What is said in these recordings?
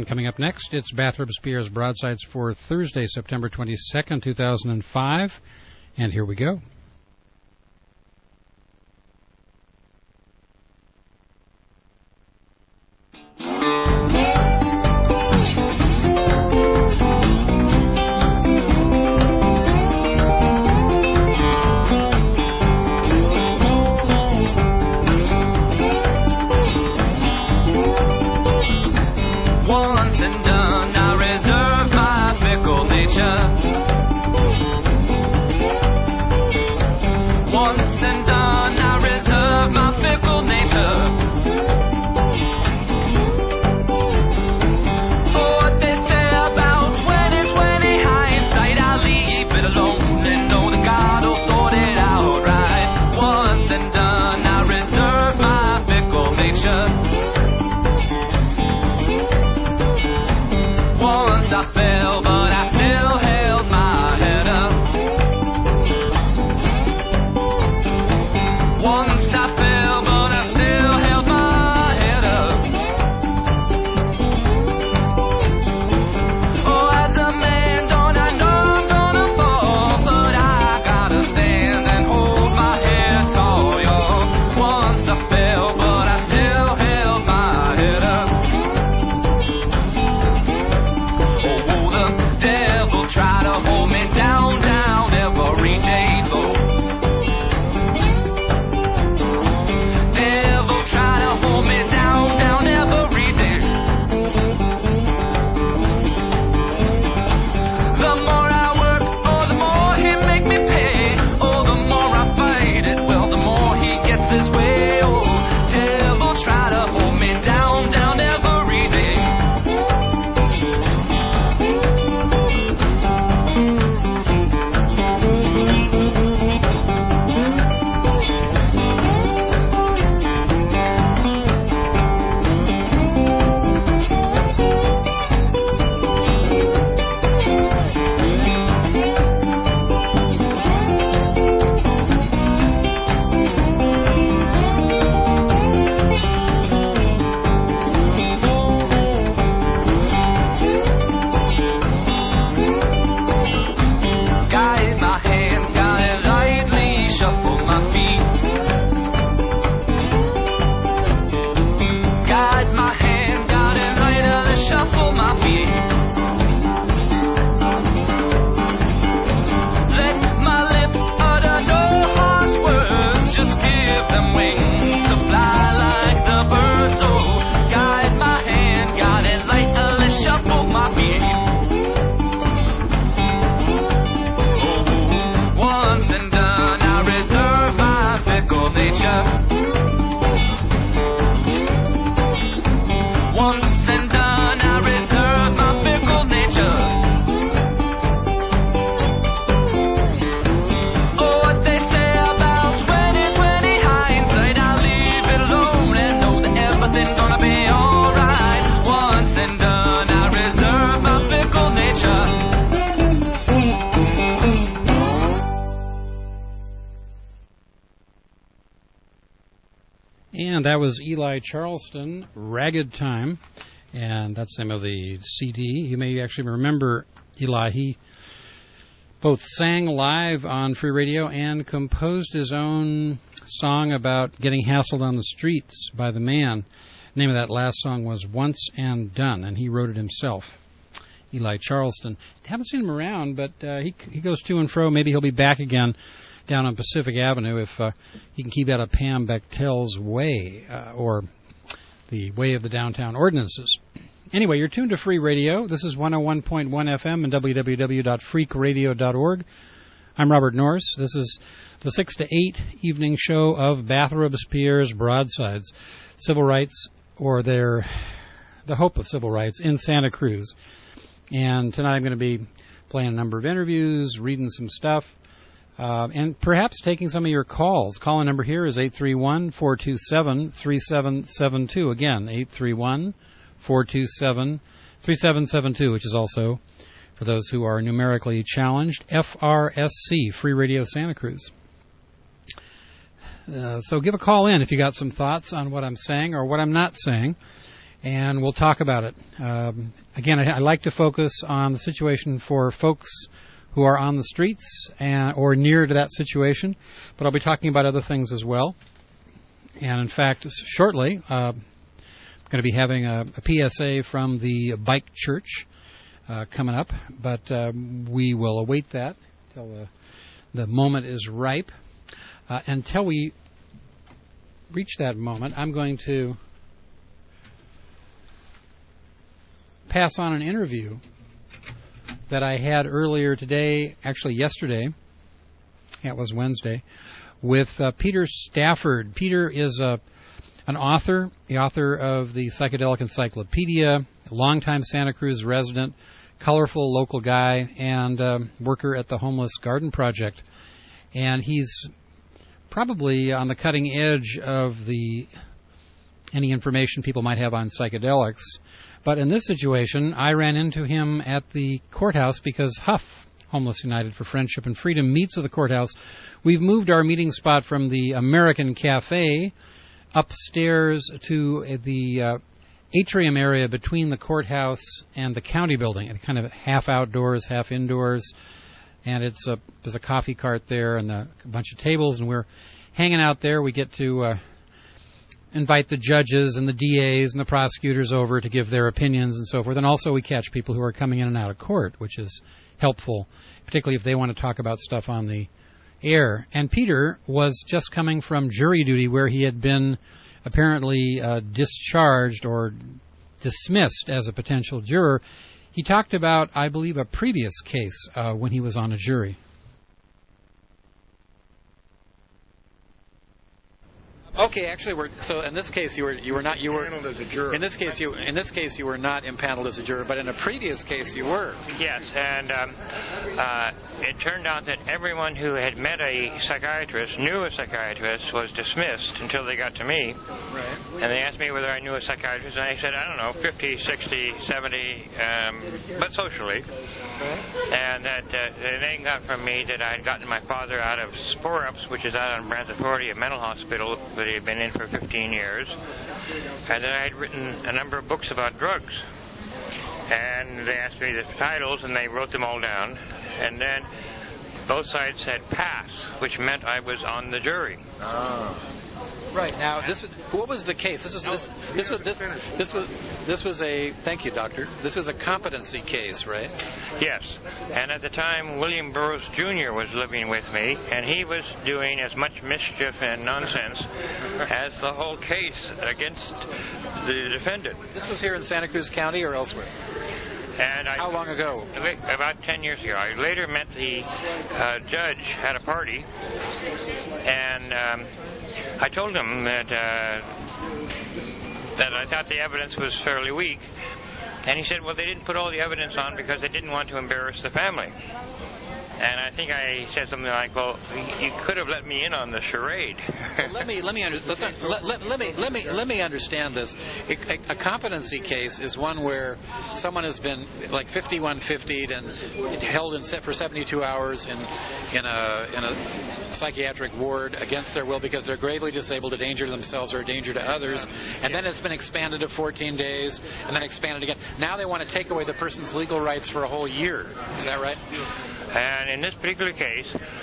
coming up next, it's Bathrop Spears Broadsides for Thursday, September 22nd, 2005. And here we go. And that was Eli Charleston, Ragged Time, and that's the name of the CD. You may actually remember Eli. He both sang live on Free Radio and composed his own song about getting hassled on the streets by the man. The name of that last song was Once and Done, and he wrote it himself. Eli Charleston. Haven't seen him around, but he goes to and fro. Maybe he'll be back again down on Pacific Avenue if he can keep out of Pam Bechtel's way, or the way of the downtown ordinances. Anyway, you're tuned to Free Radio. This is 101.1 FM and www.freakradio.org. I'm Robert Norris. This is the 6 to 8 evening show of Bathrop Spears Broadsides, civil rights, or the hope of civil rights in Santa Cruz. And tonight I'm going to be playing a number of interviews, reading some stuff, and perhaps taking some of your calls. Call-in number here is 831-427-3772. Again, 831-427-3772, which is also, for those who are numerically challenged, FRSC, Free Radio Santa Cruz. So give a call in if you got some thoughts on what I'm saying or what I'm not saying. and we'll talk about it. Again, I like to focus on the situation for folks who are on the streets or near to that situation, but I'll be talking about other things as well. And in fact, shortly, I'm going to be having a PSA from the Bike Church coming up, but we will await that until the moment is ripe. Until we reach that moment, I'm going to pass on an interview that I had earlier today, actually yesterday, it was Wednesday, with Peter Stafford. Peter is an author, the author of the Psychedelic Encyclopedia, a longtime Santa Cruz resident, colorful local guy, and worker at the Homeless Garden Project. And he's probably on the cutting edge of any information people might have on psychedelics. But in this situation, I ran into him at the courthouse because Huff, Homeless United for Friendship and Freedom, meets at the courthouse. We've moved our meeting spot from the American Cafe upstairs to the atrium area between the courthouse and the county building. It's kind of half outdoors, half indoors. And there's a coffee cart there and a bunch of tables, and we're hanging out there. We get to invite the judges and the DAs and the prosecutors over to give their opinions and so forth. And also we catch people who are coming in and out of court, which is helpful, particularly if they want to talk about stuff on the air. And Peter was just coming from jury duty where he had been apparently discharged or dismissed as a potential juror. He talked about, I believe, a previous case when he was on a jury. Okay, actually, so in this case you were not impaneled as a juror. In this case you were not impaneled as a juror, but in a previous case you were. Yes, and it turned out that everyone who had met a psychiatrist, knew a psychiatrist, was dismissed until they got to me. Right. And they asked me whether I knew a psychiatrist, and I said, I don't know, 50, 60, 70, but socially. Right. And that they got from me that I had gotten my father out of Sporups, which is out on Brant Authority, a mental hospital that he had been in for 15 years, and that I had written a number of books about drugs. And they asked me the titles, and they wrote them all down. And then both sides said pass, which meant I was on the jury. Oh. Right. Now, what was the case? This was a, thank you, doctor. This was a competency case, right? Yes. And at the time, William Burroughs Jr. was living with me, and he was doing as much mischief and nonsense as the whole case against the defendant. This was here in Santa Cruz County or elsewhere? And how long ago? About 10 years ago. I later met the judge at a party, and I told him that I thought the evidence was fairly weak. And he said, well, they didn't put all the evidence on because they didn't want to embarrass the family. And I think I said something like, well, you could have let me in on the charade. Let me understand this. A competency competency is one where someone has been like 5150'd and held for 72 hours in a psychiatric ward against their will because they're gravely disabled, a danger to themselves or a danger to others, and then it's been expanded to 14 days and then expanded again. Now they want to take away the person's legal rights for a whole year. Is that right? And in this particular case,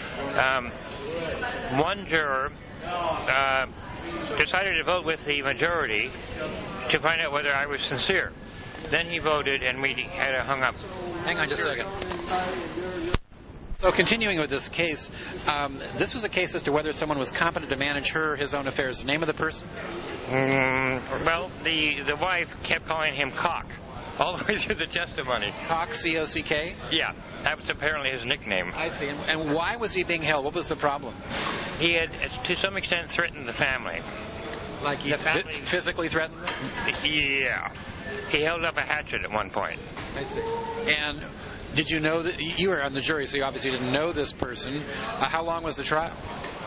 one juror decided to vote with the majority to find out whether I was sincere. Then he voted, and we had it hung up. Hang on just a second. So continuing with this case, this was a case as to whether someone was competent to manage his own affairs. The name of the person? Well, the wife kept calling him Cock all the way through the testimony. Cock, C-O-C-K? Yeah, that was apparently his nickname. I see. And why was he being held? What was the problem? He had, to some extent, threatened the family. Like he physically threatened them? Yeah. He held up a hatchet at one point. I see. And did you know that you were on the jury, so you obviously didn't know this person. How long was the trial?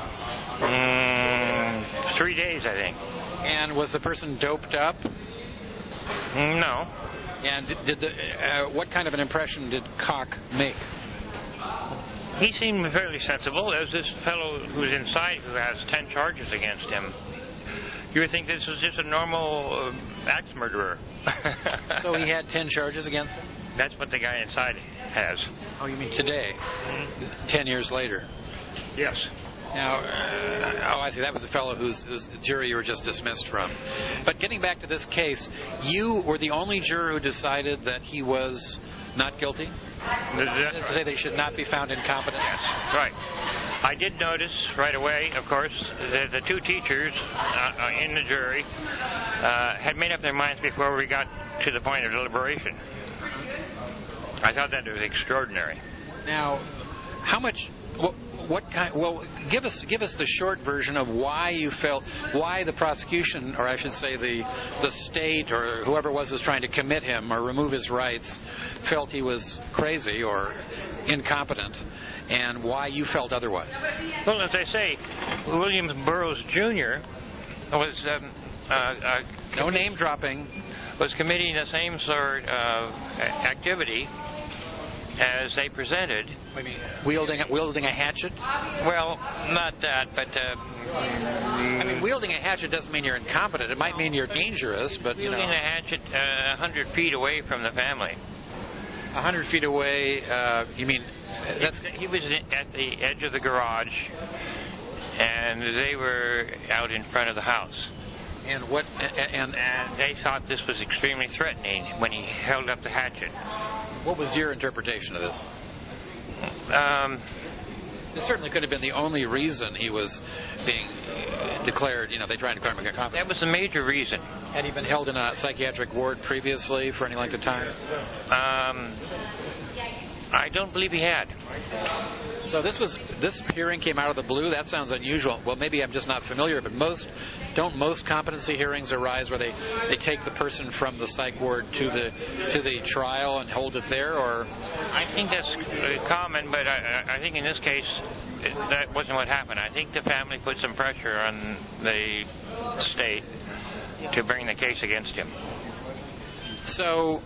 3 days, I think. And was the person doped up? No. And what kind of an impression did Cock make? He seemed fairly sensible. There's this fellow who's inside who has 10 charges against him. You would think this was just a normal axe murderer. So he had 10 charges against him? That's what the guy inside has. Oh, you mean today? 10 years later? Yes. Now, I see. That was the fellow whose jury you were just dismissed from. But getting back to this case, you were the only juror who decided that he was not guilty? That is to say, they should not be found incompetent? Yes, right. I did notice right away, of course, that the two teachers in the jury had made up their minds before we got to the point of deliberation. I thought that was extraordinary. Now, how much... What kind? Well, give us the short version of why you felt, why the prosecution, or I should say the state or whoever was trying to commit him or remove his rights, felt he was crazy or incompetent, and why you felt otherwise. Well, as I say, William Burroughs Jr. was no name dropping, was committing the same sort of activity as they presented. I mean, wielding a hatchet? Well, not that, but... I mean, wielding a hatchet doesn't mean you're incompetent. It might mean you're dangerous, but, you know... Wielding a hatchet 100 feet away from the family. 100 feet away, you mean... He was at the edge of the garage, and they were out in front of the house. And they thought this was extremely threatening when he held up the hatchet. What was your interpretation of this? It certainly could have been the only reason he was being declared, they tried to declare him incompetent. That was the major reason. Had he been held in a psychiatric ward previously for any length of time? I don't believe he had. So this hearing came out of the blue. That sounds unusual. Well, maybe I'm just not familiar, but don't most competency hearings arise where they take the person from the psych ward to the trial and hold it there, or? I think that's common, but I think in this case that wasn't what happened. I think the family put some pressure on the state to bring the case against him. So,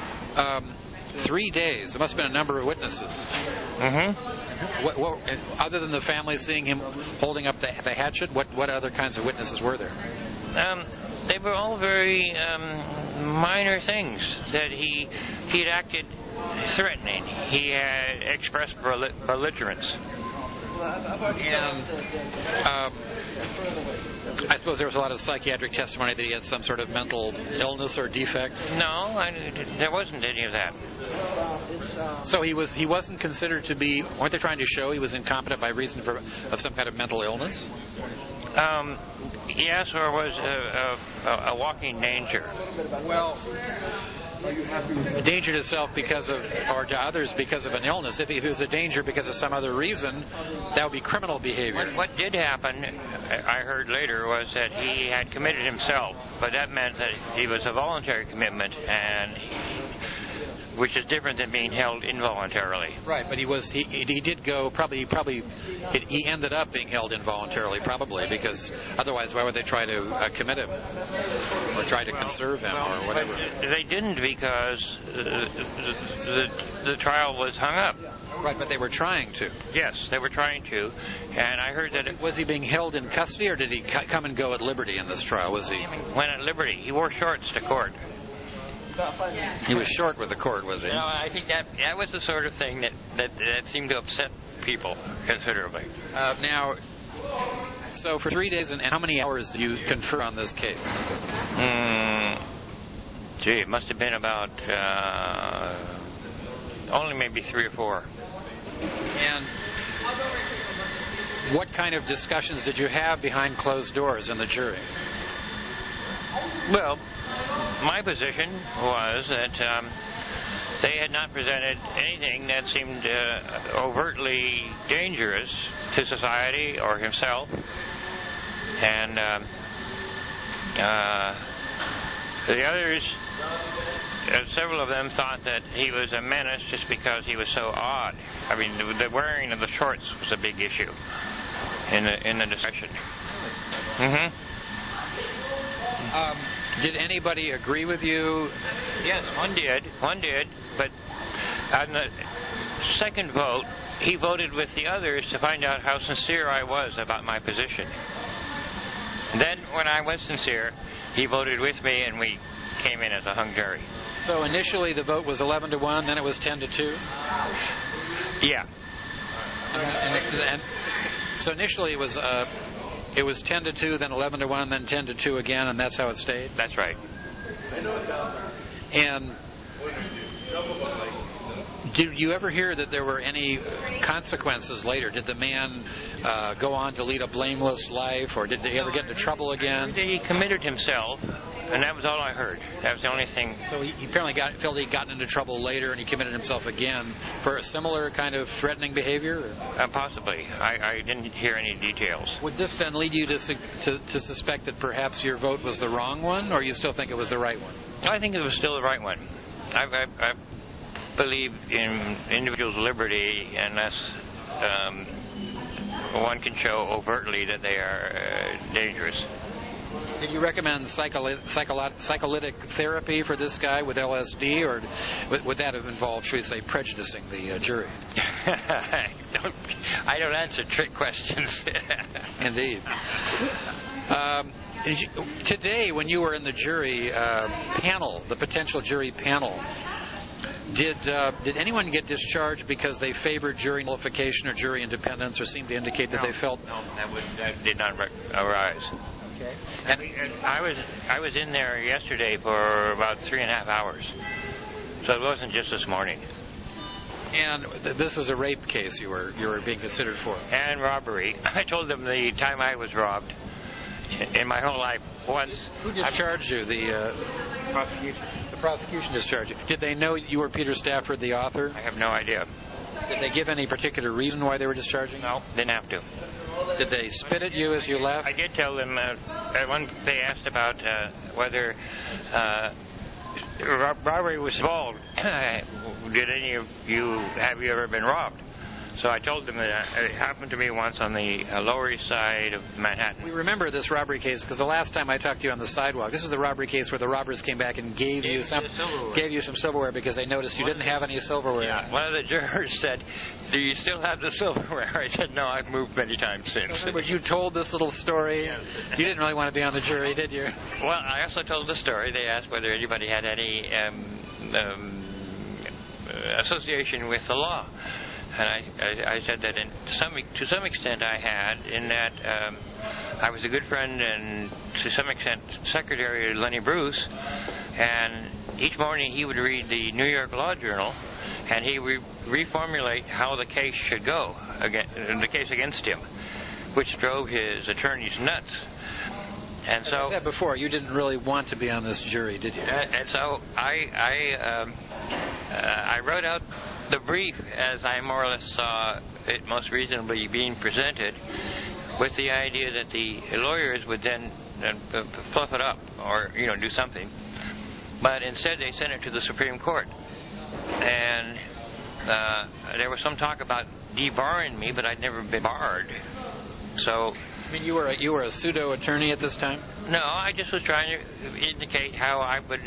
3 days. There must have been a number of witnesses. Mm-hmm. What, other than the family seeing him holding up the hatchet, what other kinds of witnesses were there? They were all very minor things. That he had acted threatening. He had expressed belligerence. And I suppose there was a lot of psychiatric testimony that he had some sort of mental illness or defect. No, there wasn't any of that. So he wasn't considered to be. Weren't they trying to show he was incompetent by reason of some kind of mental illness? Yes, or was a walking danger. Well, a danger to self or to others because of an illness. If it was a danger because of some other reason, that would be criminal behavior. What did happen, I heard later, was that he had committed himself, but that meant that he was a voluntary commitment, which is different than being held involuntarily. Right, but he did go, he ended up being held involuntarily, probably, because otherwise why would they try to commit him? Or try to conserve him, or whatever? They didn't, because the trial was hung up. Right, but they were trying to. Yes, they were trying to, and I heard that... Was he being held in custody, or did he come and go at liberty in this trial? Was he... Went at liberty. He wore shorts to court. He was short with the court, was he? No, I think that was the sort of thing that seemed to upset people considerably. Now, so for 3 days, and how many hours did you confer on this case? It must have been about only maybe 3 or 4. And what kind of discussions did you have behind closed doors in the jury? Well, my position was that they had not presented anything that seemed overtly dangerous to society or himself. And the others, several of them thought that he was a menace just because he was so odd. I mean, the wearing of the shorts was a big issue in the discussion. Mm-hmm. Did anybody agree with you? Yes, one did, but on the second vote, he voted with the others to find out how sincere I was about my position. Then, when I was sincere, he voted with me, and we came in as a hung jury. So initially the vote was 11-1, then it was 10-2? Yeah. And so initially it was 10-2, then 11-1, then 10-2 again, and that's how it stayed? That's right. And did you ever hear that there were any consequences later? Did the man go on to lead a blameless life, or did he ever get into trouble again? He committed himself, and that was all I heard. That was the only thing. So he apparently felt he'd gotten into trouble later, and he committed himself again for a similar kind of threatening behavior? Possibly. I didn't hear any details. Would this then lead you to suspect that perhaps your vote was the wrong one, or you still think it was the right one? I think it was still the right one. I believe in individuals' liberty unless one can show overtly that they are dangerous. Did you recommend psycholytic therapy for this guy with LSD, or would that have involved, should we say, prejudicing the jury? I don't answer trick questions. Indeed. Today, when you were in the jury panel, the potential jury panel, did anyone get discharged because they favored jury nullification or jury independence, or seemed to indicate that they felt? No, that did not arise. Okay. And I was in there yesterday for about 3.5 hours, so it wasn't just this morning. And this was a rape case you were being considered for. And robbery. I told them the time I was robbed in my whole life once. Who discharged you? The prosecution. The prosecution discharged you. Did they know you were Peter Stafford, the author? I have no idea. Did they give any particular reason why they were discharging you? No, didn't have to. Did they spit at you as you left? I did tell them. They asked about whether robbery was involved. Did any of you have you ever been robbed? So I told them that it happened to me once on the Lower East Side of Manhattan. We remember this robbery case because the last time I talked to you on the sidewalk, this is the robbery case where the robbers came back and gave you some silverware because they noticed you didn't have any silverware. Yeah, one of the jurors said, "Do you still have the silverware?" I said, "No, I've moved many times since." But you told this little story. Yes. You didn't really want to be on the jury, did you? Well, I also told the story. They asked whether anybody had any association with the law. And I said that to some extent I had, in that I was a good friend and to some extent Secretary Lenny Bruce, and each morning he would read the New York Law Journal, and he would reformulate how the case should go, the case against him, which drove his attorneys nuts. And so, as I said before, you didn't really want to be on this jury, did you? And so I wrote out the brief as I more or less saw it most reasonably being presented, with the idea that the lawyers would then fluff it up or do something. But instead they sent it to the Supreme Court, and there was some talk about debarring me, but I'd never been barred. So. I mean, you were a pseudo attorney at this time? No, I just was trying to indicate how I would.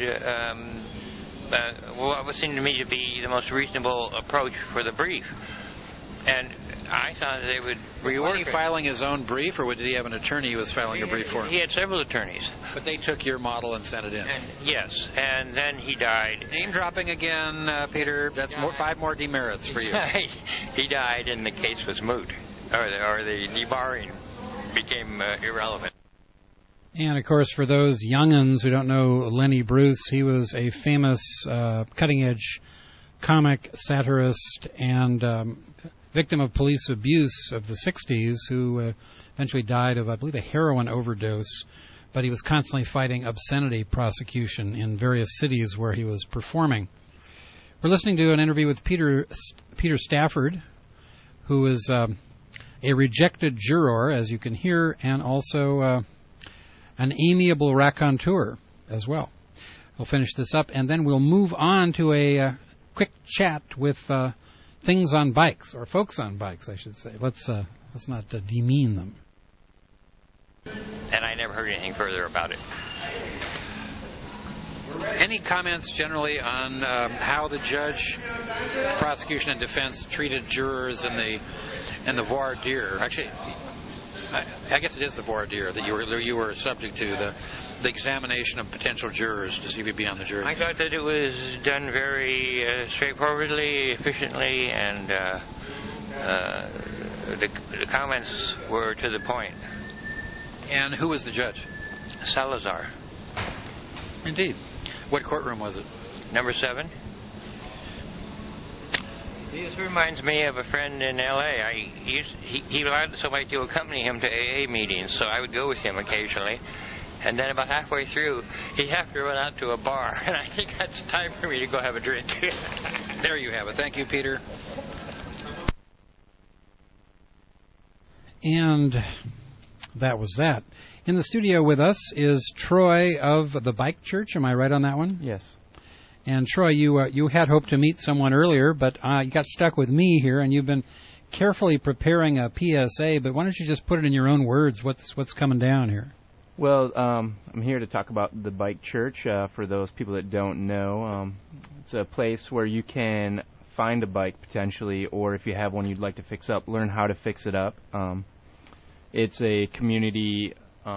What would seem to me to be the most reasonable approach for the brief. And I thought they would rework it. Was he filing his own brief, or did he have an attorney who was filing a brief for him? He had several attorneys. But they took your model and sent it in. Yes, and then he died. Name dropping again, Peter. That's 5 more demerits for you. He died, and the case was moot, or the debarring became irrelevant. And, of course, for those young'uns who don't know Lenny Bruce, he was a famous cutting-edge comic, satirist, and victim of police abuse of the 60s who eventually died of, I believe, a heroin overdose. But he was constantly fighting obscenity prosecution in various cities where he was performing. We're listening to an interview with Peter Stafford, who is a rejected juror, as you can hear, and also an amiable raconteur as well. We'll finish this up, and then we'll move on to a quick chat with things on bikes, or folks on bikes, I should say. Let's not demean them. And I never heard anything further about it. Any comments generally on how the judge, prosecution, and defense treated jurors in the voir dire? Actually, I guess it is the voir dire that you were subject to, the examination of potential jurors to see if you'd be on the jury. I thought that it was done very straightforwardly, efficiently, and the comments were to the point. And who was the judge? Salazar. Indeed. What courtroom was it? Number 7. This reminds me of a friend in L.A. He allowed somebody to accompany him to AA meetings, so I would go with him occasionally. And then about halfway through, he'd have to run out to a bar, and I think that's time for me to go have a drink. There you have it. Thank you, Peter. And that was that. In the studio with us is Troy of the Bike Church. Am I right on that one? Yes. And Troy, you had hoped to meet someone earlier, but you got stuck with me here, and you've been carefully preparing a PSA. But why don't you just put it in your own words? What's coming down here? Well, I'm here to talk about the Bike Church. For those people that don't know, it's a place where you can find a bike potentially, or if you have one you'd like to fix up, learn how to fix it up. It's a community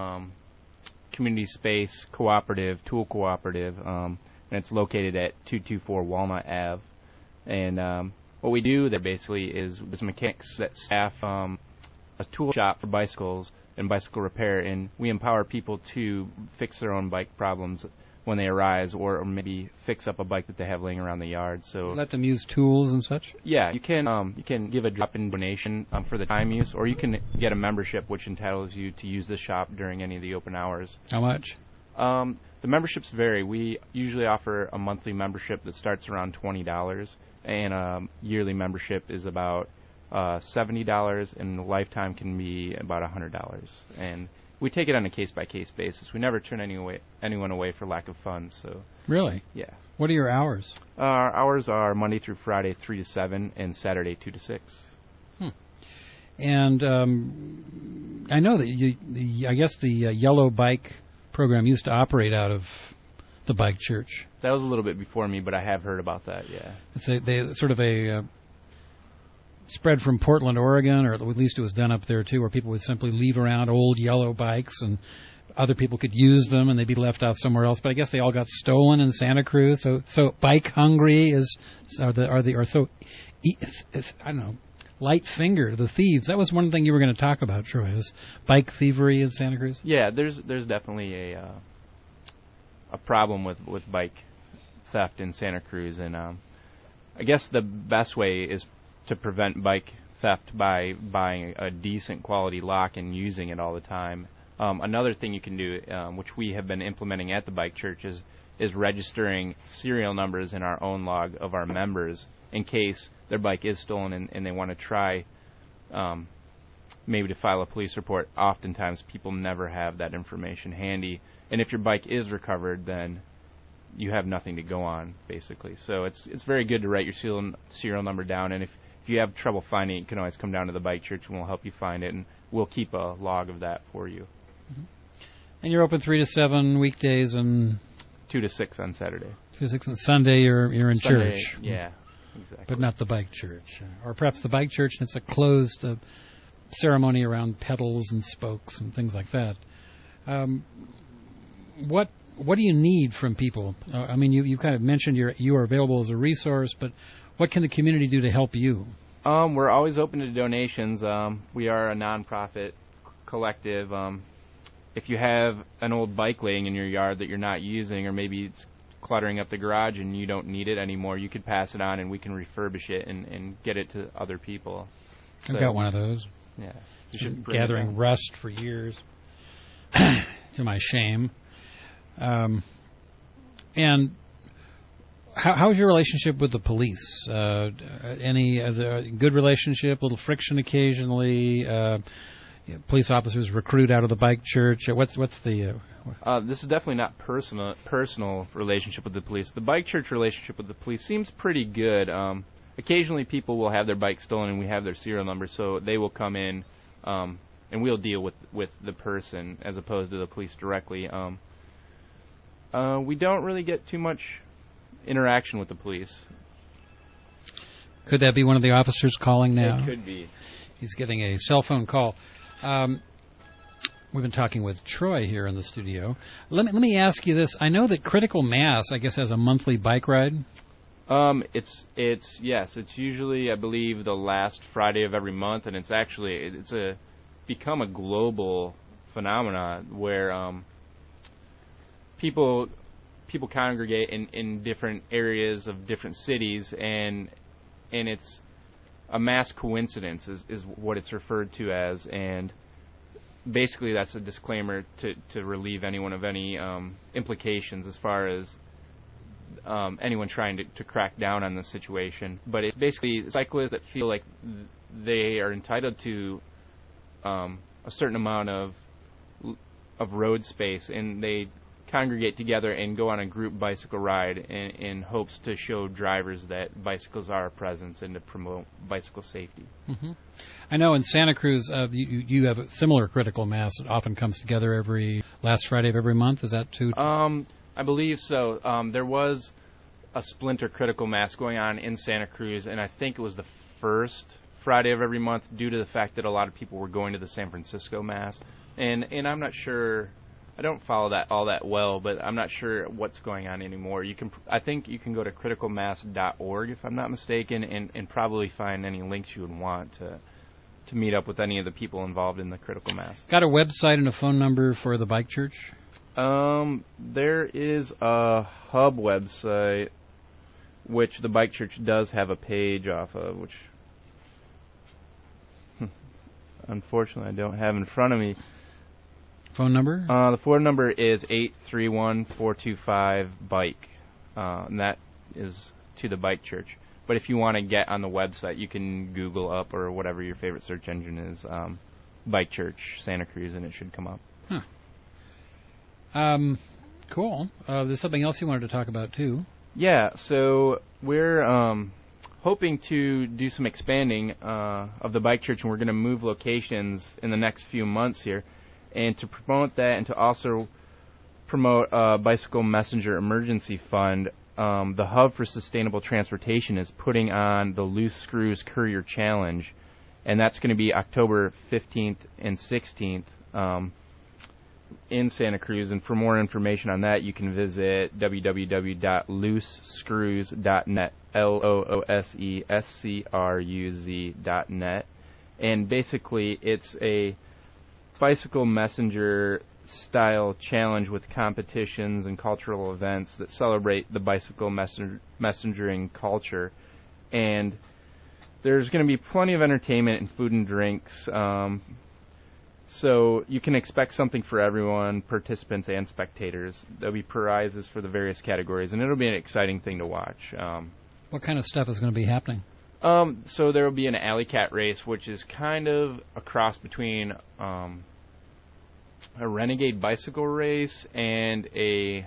space cooperative, tool cooperative, and it's located at 224 Walnut Ave. And what we do there basically is mechanics that staff a tool shop for bicycles and bicycle repair, and we empower people to fix their own bike problems when they arise, or maybe fix up a bike that they have laying around the yard. So let them use tools and such? Yeah, you can give a drop-in donation for the time use, or you can get a membership which entitles you to use the shop during any of the open hours. How much? The memberships vary. We usually offer a monthly membership that starts around $20, and a yearly membership is about $70, and the lifetime can be about $100. And we take it on a case-by-case basis. We never turn anyone away for lack of funds. So really? Yeah. What are your hours? Our hours are Monday through Friday, 3 to 7, and Saturday, 2 to 6. And I know that I guess the Yellow Bike program used to operate out of the Bike Church. That was a little bit before me, but I have heard about that, yeah. It's they sort of a spread from Portland, Oregon, or at least it was done up there too, where people would simply leave around old yellow bikes and other people could use them and they'd be left out somewhere else. But I guess they all got stolen in Santa Cruz. So bike hungry I don't know, light fingered, the thieves. That was one thing you were going to talk about, Troy, is bike thievery in Santa Cruz. Yeah, there's definitely a problem with bike theft in Santa Cruz, and I guess the best way is to prevent bike theft by buying a decent quality lock and using it all the time. Another thing you can do, which we have been implementing at the Bike Church, is registering serial numbers in our own log of our members in case their bike is stolen and they want to try maybe to file a police report. Oftentimes people never have that information handy, and if your bike is recovered, then you have nothing to go on, basically. So it's very good to write your serial number down, and if you have trouble finding it, you can always come down to the Bike Church and we'll help you find it, and we'll keep a log of that for you. Mm-hmm. And you're open 3 to 7 weekdays and 2 to 6 on Saturday. 2 to 6 on Sunday. You're in Sunday, church. Yeah, exactly. But not the Bike Church, or perhaps the Bike Church, and it's a closed ceremony around pedals and spokes and things like that. What do you need from people? I mean, you kind of mentioned you are available as a resource, but what can the community do to help you? We're always open to donations. We are a nonprofit collective. If you have an old bike laying in your yard that you're not using, or maybe it's cluttering up the garage and you don't need it anymore, you could pass it on and we can refurbish it and get it to other people. I've got one of those. Yeah. You should gathering rust for years, to my shame. And how's your relationship with the police? Any as a good relationship? A little friction occasionally? Police officers recruit out of the Bike Church. What's the? This is definitely not personal relationship with the police. The Bike Church relationship with the police seems pretty good. Occasionally, people will have their bike stolen, and we have their serial number, so they will come in, and we'll deal with the person as opposed to the police directly. We don't really get too much interaction with the police. Could that be one of the officers calling now? It could be. He's getting a cell phone call. We've been talking with Troy here in the studio. Let me ask you this. I know that Critical Mass, I guess, has a monthly bike ride. It's usually, I believe, the last Friday of every month, and it's become a global phenomenon where people congregate in different areas of different cities, and it's a mass coincidence is what it's referred to as, and basically that's a disclaimer to relieve anyone of any implications as far as anyone trying to crack down on the situation. But it's basically cyclists that feel like they are entitled to a certain amount of road space, and they congregate together and go on a group bicycle ride in hopes to show drivers that bicycles are a presence and to promote bicycle safety. Mm-hmm. I know in Santa Cruz you have a similar Critical Mass that often comes together every last Friday of every month. Is that too? I believe so. There was a splinter Critical Mass going on in Santa Cruz, and I think it was the first Friday of every month due to the fact that a lot of people were going to the San Francisco Mass. And I'm not sure, I don't follow that all that well, but I'm not sure what's going on anymore. I think you can go to criticalmass.org, if I'm not mistaken, and probably find any links you would want to meet up with any of the people involved in the Critical Mass. Got a website and a phone number for the Bike Church? There is a hub website, which the Bike Church does have a page off of, which unfortunately I don't have in front of me. Phone number? The phone number is 831-425-BIKE, and that is to the Bike Church. But if you want to get on the website, you can Google up, or whatever your favorite search engine is, Bike Church Santa Cruz, and it should come up. Huh. Cool. There's something else you wanted to talk about, too. Yeah, so we're hoping to do some expanding of the Bike Church, and we're going to move locations in the next few months here. And to promote that, and to also promote Bicycle Messenger Emergency Fund, the Hub for Sustainable Transportation is putting on the Loose Screws Courier Challenge, and that's going to be October 15th and 16th in Santa Cruz. And for more information on that, you can visit www.loosescrews.net, LOOSESCRUZ.net. And basically, it's a bicycle messenger style challenge with competitions and cultural events that celebrate the bicycle messengering culture. And there's going to be plenty of entertainment and food and drinks, so you can expect something for everyone, participants and spectators. There'll be prizes for the various categories, and it'll be an exciting thing to watch. What kind of stuff is going to be happening? So there will be an alley cat race, which is kind of a cross between a renegade bicycle race and a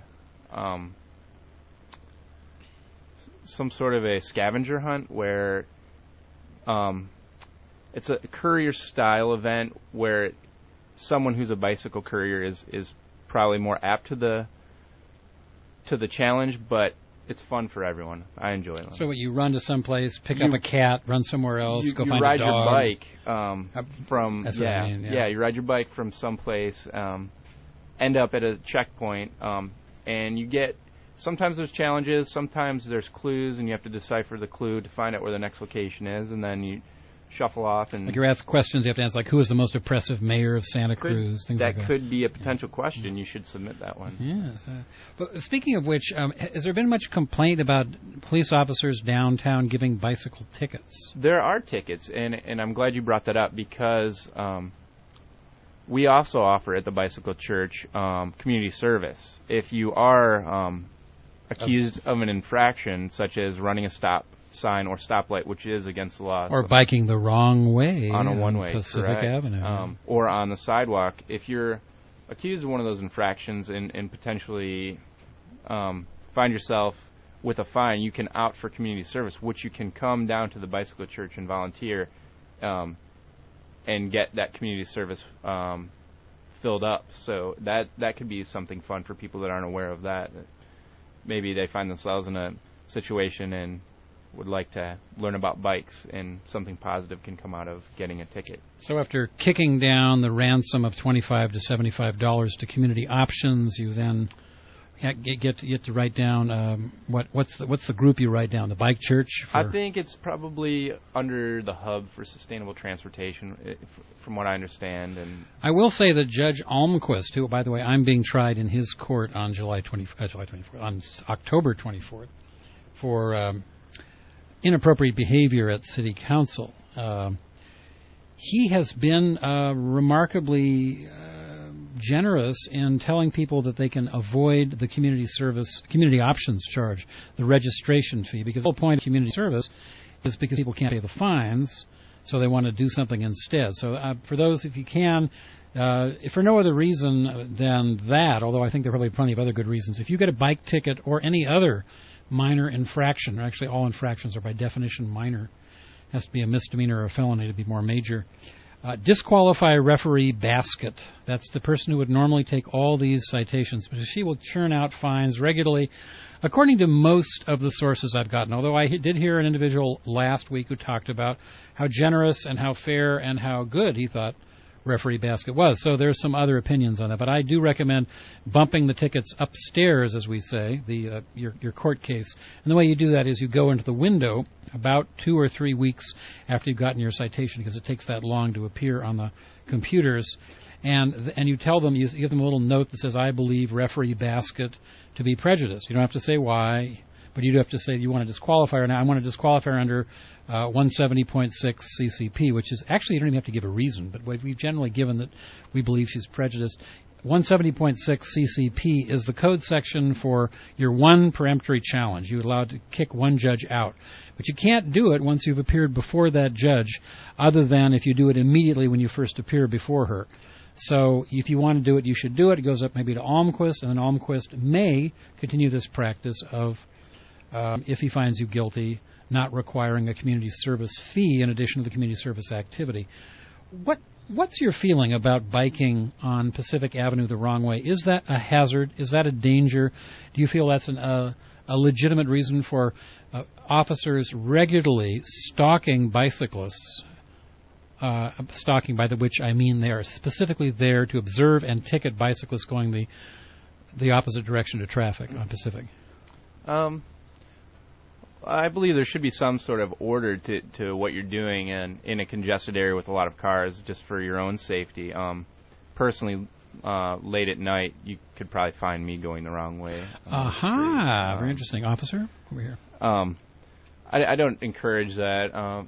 some sort of a scavenger hunt, where it's a courier style event where someone who's a bicycle courier is probably more apt to the challenge, but it's fun for everyone. I enjoy it. So you run to some place, pick up a cat, run somewhere else, go find a dog. You ride your bike from That's what I mean, yeah. You ride your bike from some place, end up at a checkpoint, and you get. Sometimes there's challenges, sometimes there's clues, and you have to decipher the clue to find out where the next location is, and then you shuffle off. And like you're asked questions, you have to answer, like, who is the most oppressive mayor of Santa Cruz, things like that. That could be a potential question. You should submit that one. Yes. But speaking of which, has there been much complaint about police officers downtown giving bicycle tickets? There are tickets, and I'm glad you brought that up, because we also offer at the Bicycle Church community service. If you are accused of an infraction, such as running a stop sign or stoplight, which is against the law, or biking the wrong way on a one-way, Pacific correct, Avenue, or on the sidewalk, if you're accused of one of those infractions and potentially find yourself with a fine, you can opt for community service, which you can come down to the Bicycle Church and volunteer and get that community service filled up. So that could be something fun for people that aren't aware of that. Maybe they find themselves in a situation and would like to learn about bikes, and something positive can come out of getting a ticket. So after kicking down the ransom of $25 to $75 to Community Options, you then get to write down what's the group you write down? The Bike Church? I think it's probably under the Hub for Sustainable Transportation, from what I understand. And I will say that Judge Almquist, who, by the way, I'm being tried in his court on on October 24th for inappropriate behavior at City Council. He has been remarkably generous in telling people that they can avoid the community options charge, the registration fee, because the whole point of community service is because people can't pay the fines, so they want to do something instead. So for those, if you can, if for no other reason than that, although I think there are probably plenty of other good reasons, if you get a bike ticket or any other minor infraction, or actually all infractions are by definition minor, has to be a misdemeanor or a felony to be more major, disqualify referee Basket. That's the person who would normally take all these citations, but she will churn out fines regularly, according to most of the sources I've gotten. Although I did hear an individual last week who talked about how generous and how fair and how good he thought referee Basket was. So there's some other opinions on that, but I do recommend bumping the tickets upstairs, as we say, your court case. And the way you do that is you go into the window about 2 or 3 weeks after you've gotten your citation, because it takes that long to appear on the computers, and you tell them, you give them a little note that says, "I believe referee Basket to be prejudiced." You don't have to say why, but you do have to say you want to disqualify her. Now, I want to disqualify her under 170.6 CCP, which is actually, you don't even have to give a reason, but we've generally given that we believe she's prejudiced. 170.6 CCP is the code section for your one peremptory challenge. You're allowed to kick one judge out. But you can't do it once you've appeared before that judge, other than if you do it immediately when you first appear before her. So if you want to do it, you should do it. It goes up maybe to Almquist, and then Almquist may continue this practice of, if he finds you guilty, not requiring a community service fee in addition to the community service activity. What's your feeling about biking on Pacific Avenue the wrong way? Is that a hazard? Is that a danger? Do you feel that's a legitimate reason for officers regularly stalking bicyclists? Stalking, by which I mean they are specifically there to observe and ticket bicyclists going the opposite direction to traffic on Pacific. I believe there should be some sort of order to what you're doing in a congested area with a lot of cars, just for your own safety. Personally, late at night, you could probably find me going the wrong way. Very interesting. Officer, over here. I don't encourage that.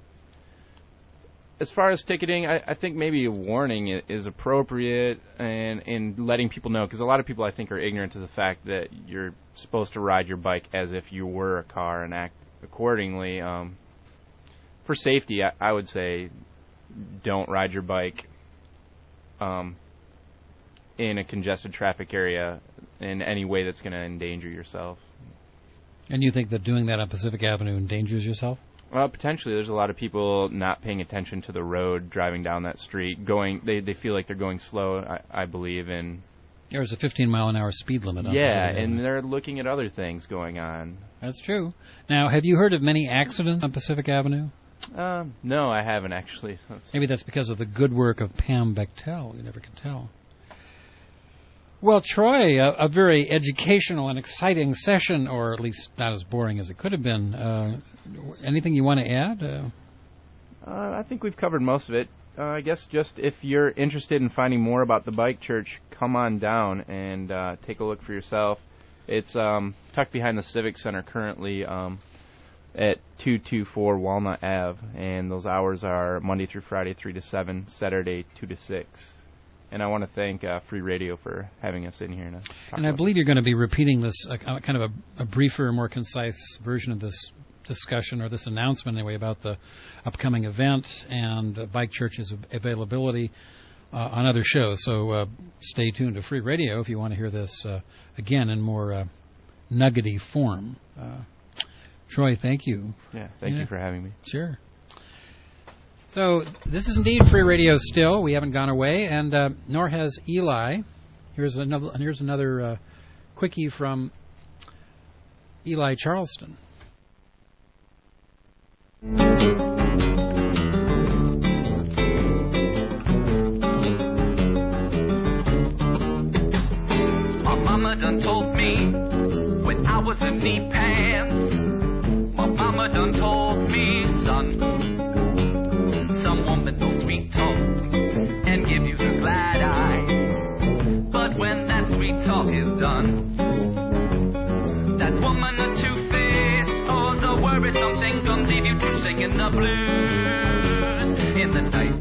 As far as ticketing, I think maybe a warning is appropriate, and letting people know, because a lot of people, I think, are ignorant to the fact that you're supposed to ride your bike as if you were a car and act accordingly. For safety, I would say don't ride your bike in a congested traffic area in any way that's going to endanger yourself. And you think that doing that on Pacific Avenue endangers yourself? Well, potentially. There's a lot of people not paying attention to the road, driving down that street, they feel like they're going slow, I believe, and there's a 15-mile-an-hour speed limit on Pacific Avenue. And they're looking at other things going on. That's true. Now, have you heard of many accidents on Pacific Avenue? No, I haven't, actually. Maybe that's because of the good work of Pam Bechtel. You never can tell. Well, Troy, a very educational and exciting session, or at least not as boring as it could have been. Anything you want to add? I think we've covered most of it. I guess just if you're interested in finding more about the Bike Church, come on down and take a look for yourself. It's tucked behind the Civic Center currently at 224 Walnut Ave, and those hours are Monday through Friday, 3 to 7, Saturday, 2 to 6. And I want to thank Free Radio for having us in here. And I believe you're going to be repeating this, kind of a briefer, more concise version of this discussion, or this announcement anyway, about the upcoming event and Bike Church's availability on other shows. So stay tuned to Free Radio if you want to hear this again in more nuggety form. Troy, thank you. Yeah, thank you for having me. Sure. So this is indeed Free Radio still. We haven't gone away, and nor has Eli. Here's another quickie from Eli Charleston. My mama done told me when I was in knee pants. My mama done told me, son, some woman will sweet talk and give you the glad eye. But when that sweet talk is done, that woman a two-faced, oh, the worry something gonna leave you to singing the blues in the night.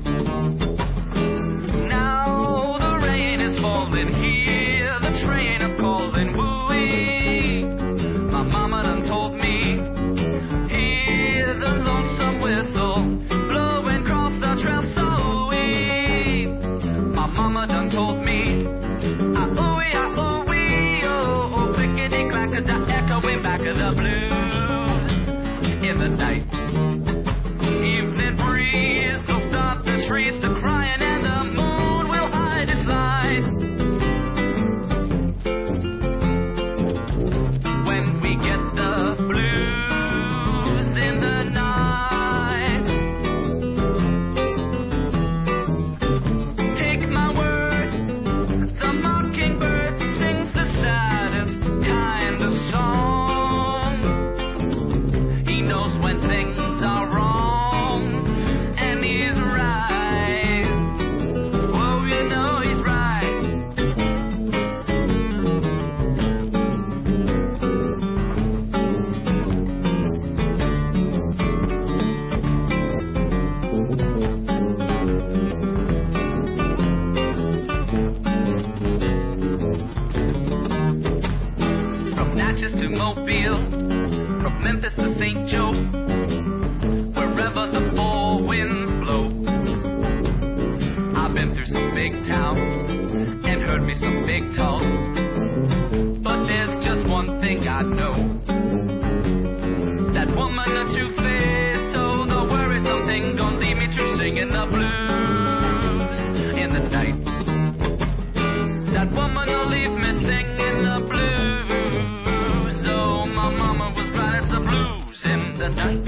Now the rain is falling here, the train a calling, woo-wee. My mama done told me, hear the lonesome whistle blowing across the trail so-wee. My mama done told me, ah-ooh-wee, ah-ooh-wee, oh, clickety-clacker, the echoing back of the blues in the night. Evening breeze will start the trees to crying and the moon will hide its light. When we get the blues in the night, take my word, the mockingbird sings the saddest kind of song. He knows when things are wrong and he's right. Oh, you know he's right. From Natchez to Mobile, from Memphis to St. Joe, wherever the four winds blow. I've been through some big towns and heard me some big talk, but there's just one thing I know. That woman a two-faced, so the worry something gonna lead me to singing the blues in the night. That woman will leave me singing the blues. Oh, my mama was right, it's the blues in the night.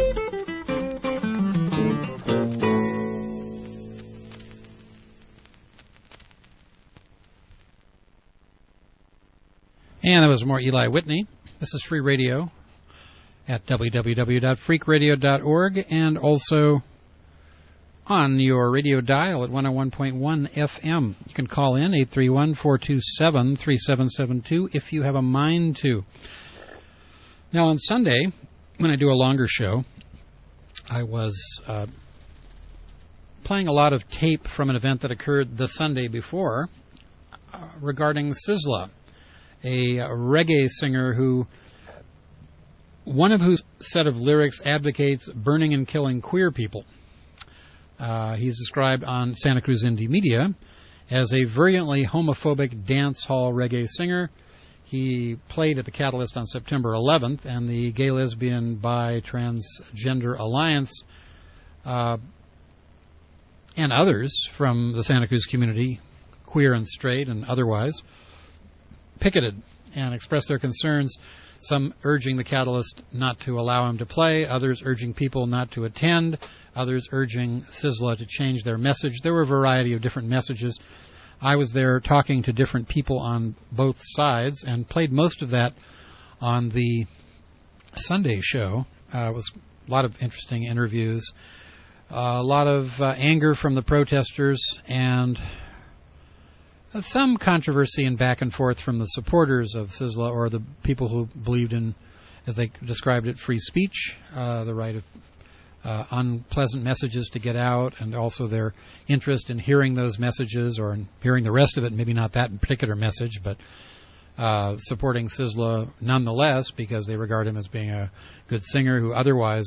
And that was more Eli Whitney. This is Free Radio at www.freakradio.org and also on your radio dial at 101.1 FM. You can call in 831-427-3772 if you have a mind to. Now on Sunday, when I do a longer show, I was playing a lot of tape from an event that occurred the Sunday before regarding Sizzla, a reggae singer who, one of whose set of lyrics advocates burning and killing queer people. He's described on Santa Cruz Indie Media as a virulently homophobic dance hall reggae singer. He played at the Catalyst on September 11th, and the Gay, Lesbian, Bi, Transgender Alliance and others from the Santa Cruz community, queer and straight and otherwise, picketed and expressed their concerns, some urging the Catalyst not to allow him to play, others urging people not to attend, others urging Sizzla to change their message. There were a variety of different messages. I was there talking to different people on both sides and played most of that on the Sunday show. It was a lot of interesting interviews, a lot of anger from the protesters, and some controversy and back and forth from the supporters of Sizzla, or the people who believed in, as they described it, free speech, the right of unpleasant messages to get out, and also their interest in hearing those messages, or in hearing the rest of it, maybe not that particular message, but supporting Sizzla nonetheless because they regard him as being a good singer who otherwise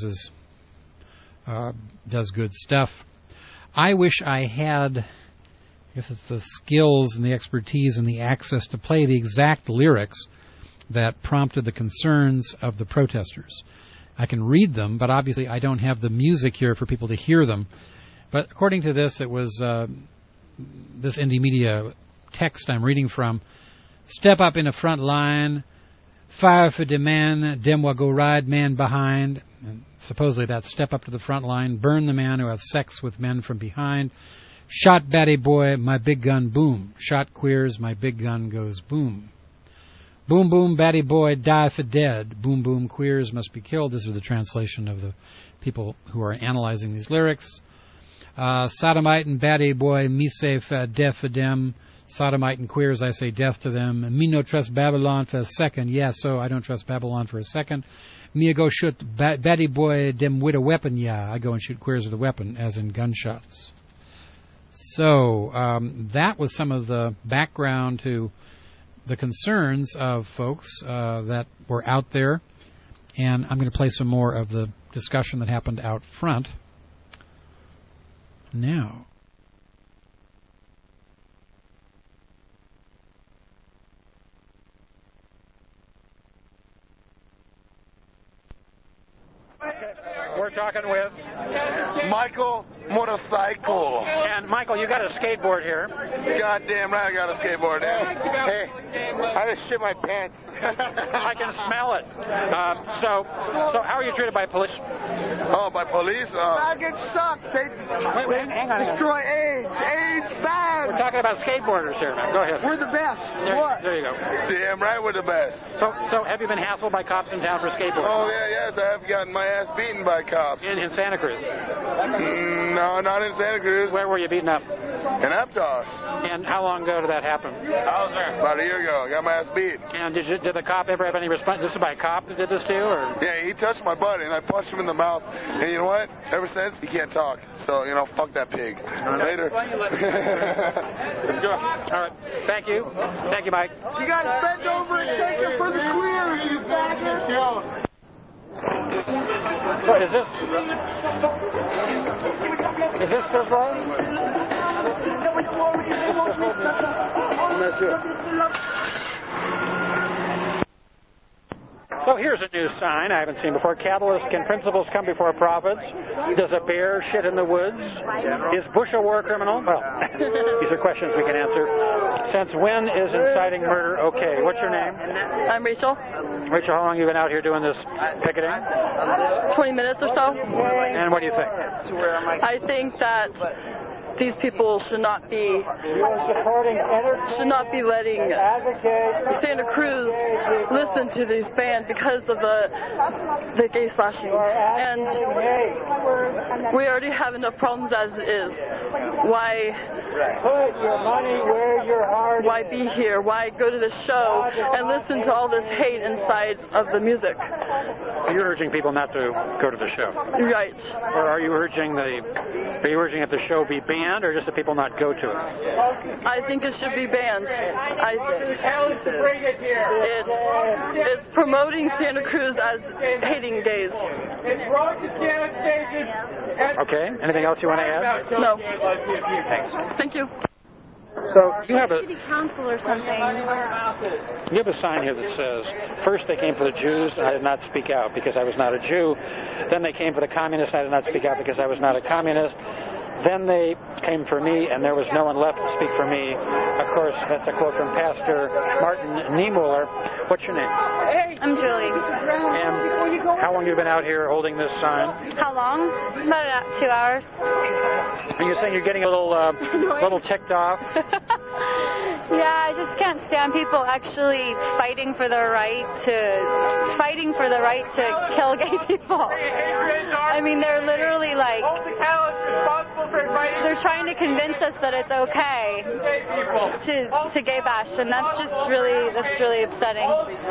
does good stuff. I wish I had, I guess it's the skills and the expertise and the access to play the exact lyrics that prompted the concerns of the protesters. I can read them, but obviously I don't have the music here for people to hear them. But according to this, it was this Indie Media text I'm reading from. Step up in the front line, fire for the man, dem will go ride man behind. And supposedly that step up to the front line, burn the man who has sex with men from behind, shot batty boy, my big gun boom, shot queers, my big gun goes boom. Boom, boom, batty boy, die for dead. Boom, boom, queers must be killed. This is the translation of the people who are analyzing these lyrics. Sodomite and batty boy, me say death for them. Sodomite and queers, I say death to them. Me no trust Babylon for a second. Yeah, so I don't trust Babylon for a second. Me I go shoot batty boy them with a weapon. Yeah, I go and shoot queers with a weapon, as in gunshots. So that was some of the background to the concerns of folks that were out there. And I'm going to play some more of the discussion that happened out front now. We're talking with Michael Motorcycle. And Michael, you got a skateboard here. Goddamn right, I got a skateboard, man. Hey, I just shit my pants. I can smell it. So how are you treated by police? Oh, by police? Faggots suck. They Hang on. destroy AIDS. AIDS bad. We're talking about skateboarders here, man. Go ahead. We're the best. There you go. Damn right, we're the best. So have you been hassled by cops in town for skateboarding? Oh, yeah, yes, I have gotten my ass beaten by cops. In Santa Cruz. No, not in Santa Cruz. Where were you beaten up? In Aptos. And how long ago did that happen? About a year ago. I got my ass beat. And did the cop ever have any response? This is by a cop that did this to you? Or? Yeah, he touched my butt, and I punched him in the mouth. And you know what? Ever since, he can't talk. So, fuck that pig. Later. Let's go. All right. Thank you. Thank you, Mike. You guys bend over and take it for the queers, you faggots. What is this? Is this Fizz Roll? So here's a new sign I haven't seen before. Catalyst, can principles come before profits? Does a bear shit in the woods? Is Bush a war criminal? Well, these are questions we can answer. Since when is inciting murder okay? What's your name? I'm Rachel. Rachel, how long have you been out here doing this picketing? 20 minutes or so. And what do you think? I think that these people should not be letting Santa Cruz listen to these bands because of the gay slashing. And we already have enough problems as it is. Why be here? Why go to the show and listen to all this hate inside of the music? You're urging people not to go to the show. Right. Or are you urging that the show be banned, or just that people not go to it? I think it should be banned. It's promoting Santa Cruz as hating gays. Okay. Anything else you want to add? No. Thanks. Thank you. So you have a city council or something. You have a sign here that says, first they came for the Jews, and I did not speak out because I was not a Jew. Then they came for the communists, and I did not speak out because I was not a communist. Then they came for me, and there was no one left to speak for me. Of course, that's a quote from Pastor Martin Niemöller. What's your name? I'm Julie. And how long have you been out here holding this sign? How long? About 2 hours. And you're saying you're getting a little ticked off? Yeah, I just can't stand people actually fighting for the right to kill gay people. I mean, they're literally like, they're trying to convince us that it's okay to gay bash, and that's really upsetting.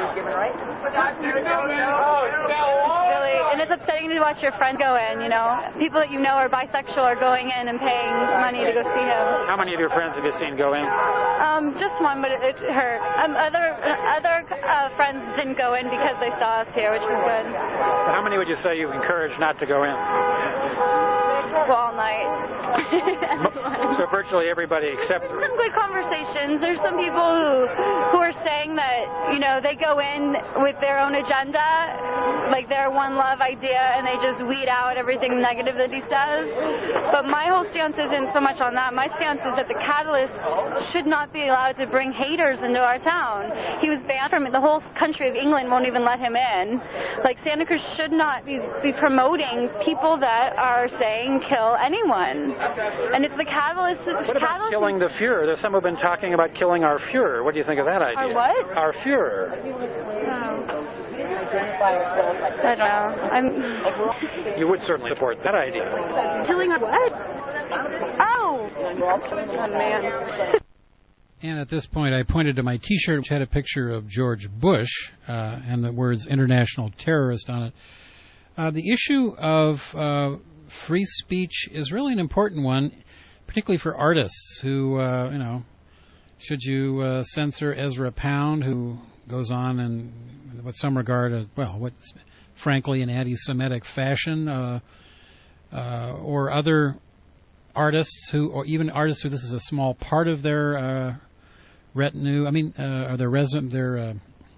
And it's upsetting to watch your friend go in. People that you know are bisexual are going in and paying money to go see him. How many of your friends have you seen go in? Just one, but it hurt. Other friends didn't go in because they saw us here, which was good. How many would you say you've encouraged not to go in? All night. So virtually everybody except... Some good conversations. There's some people who are saying that, they go in with their own agenda, like their one love idea, and they just weed out everything negative that he says. But my whole stance isn't so much on that. My stance is that the Catalyst should not be allowed to bring haters into our town. He was banned from it. The whole country of England won't even let him in. Like, Santa Cruz should not be promoting people that are saying kill anyone. And it's the Catalyst. What about killing the Fuhrer? There's some who have been talking about killing our Fuhrer. What do you think of that idea? Our what? Our Fuhrer. I don't know. You would certainly support that idea. Killing our what? Oh man. And at this point, I pointed to my T-shirt, which had a picture of George Bush and the words "international terrorist" on it. The issue of free speech is really an important one, particularly for artists who, should you censor Ezra Pound, who goes on in what some regard as, what's frankly an anti-Semitic fashion, or other artists or even artists who this is a small part of their retinue. I mean, or their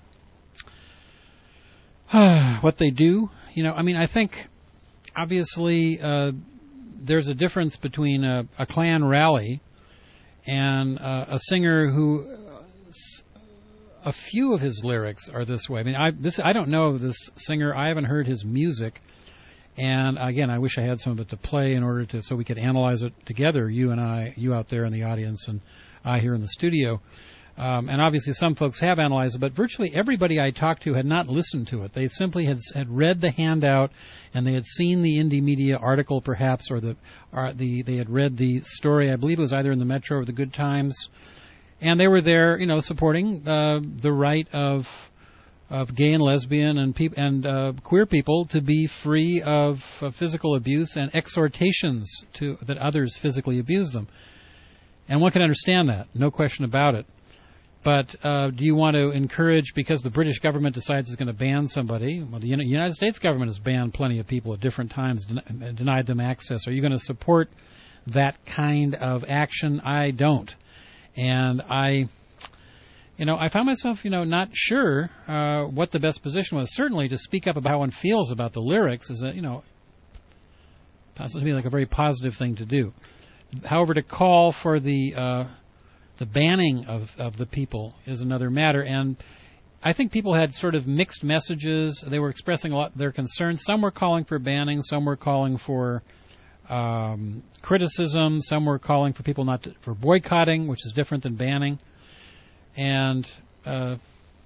what they do. I think obviously there's a difference between a Klan rally and a singer who a few of his lyrics are this way. I mean, I don't know this singer. I haven't heard his music, and again, I wish I had some of it to play in order to so we could analyze it together. You and I, you out there in the audience, and I here in the studio. And obviously some folks have analyzed it, but virtually everybody I talked to had not listened to it. They simply had read the handout, and they had seen the indie media article perhaps, or they had read the story. I believe it was either in the Metro or the Good Times. And they were there, supporting the right of gay and lesbian and queer people to be free of physical abuse and exhortations that others physically abuse them. And one can understand that, no question about it. But do you want to encourage, because the British government decides it's going to ban somebody? Well, the United States government has banned plenty of people at different times, denied them access. Are you going to support that kind of action? I don't. And I found myself, not sure what the best position was. Certainly to speak up about how one feels about the lyrics is, to me like a very positive thing to do. However, to call for the banning of the people is another matter. And I think people had sort of mixed messages. They were expressing a lot of their concerns. Some were calling for banning. Some were calling for criticism. Some were calling for people for boycotting, which is different than banning. And I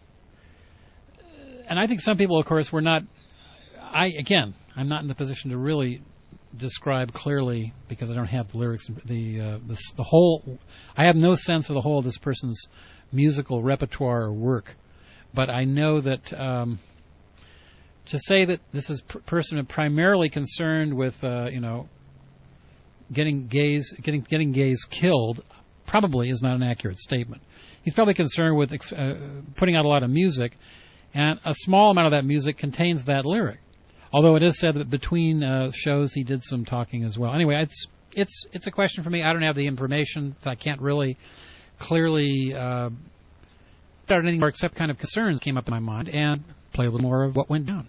think some people, of course, were not. I'm not in the position to really describe clearly because I don't have the lyrics. The whole. I have no sense of the whole of this person's musical repertoire or work, but I know that to say that this is person primarily concerned with getting gays killed probably is not an accurate statement. He's probably concerned with putting out a lot of music, and a small amount of that music contains that lyric. Although it is said that between shows he did some talking as well. Anyway, it's a question for me. I don't have the information, so I can't really clearly start anything more except kind of concerns came up in my mind and play a little more of what went down.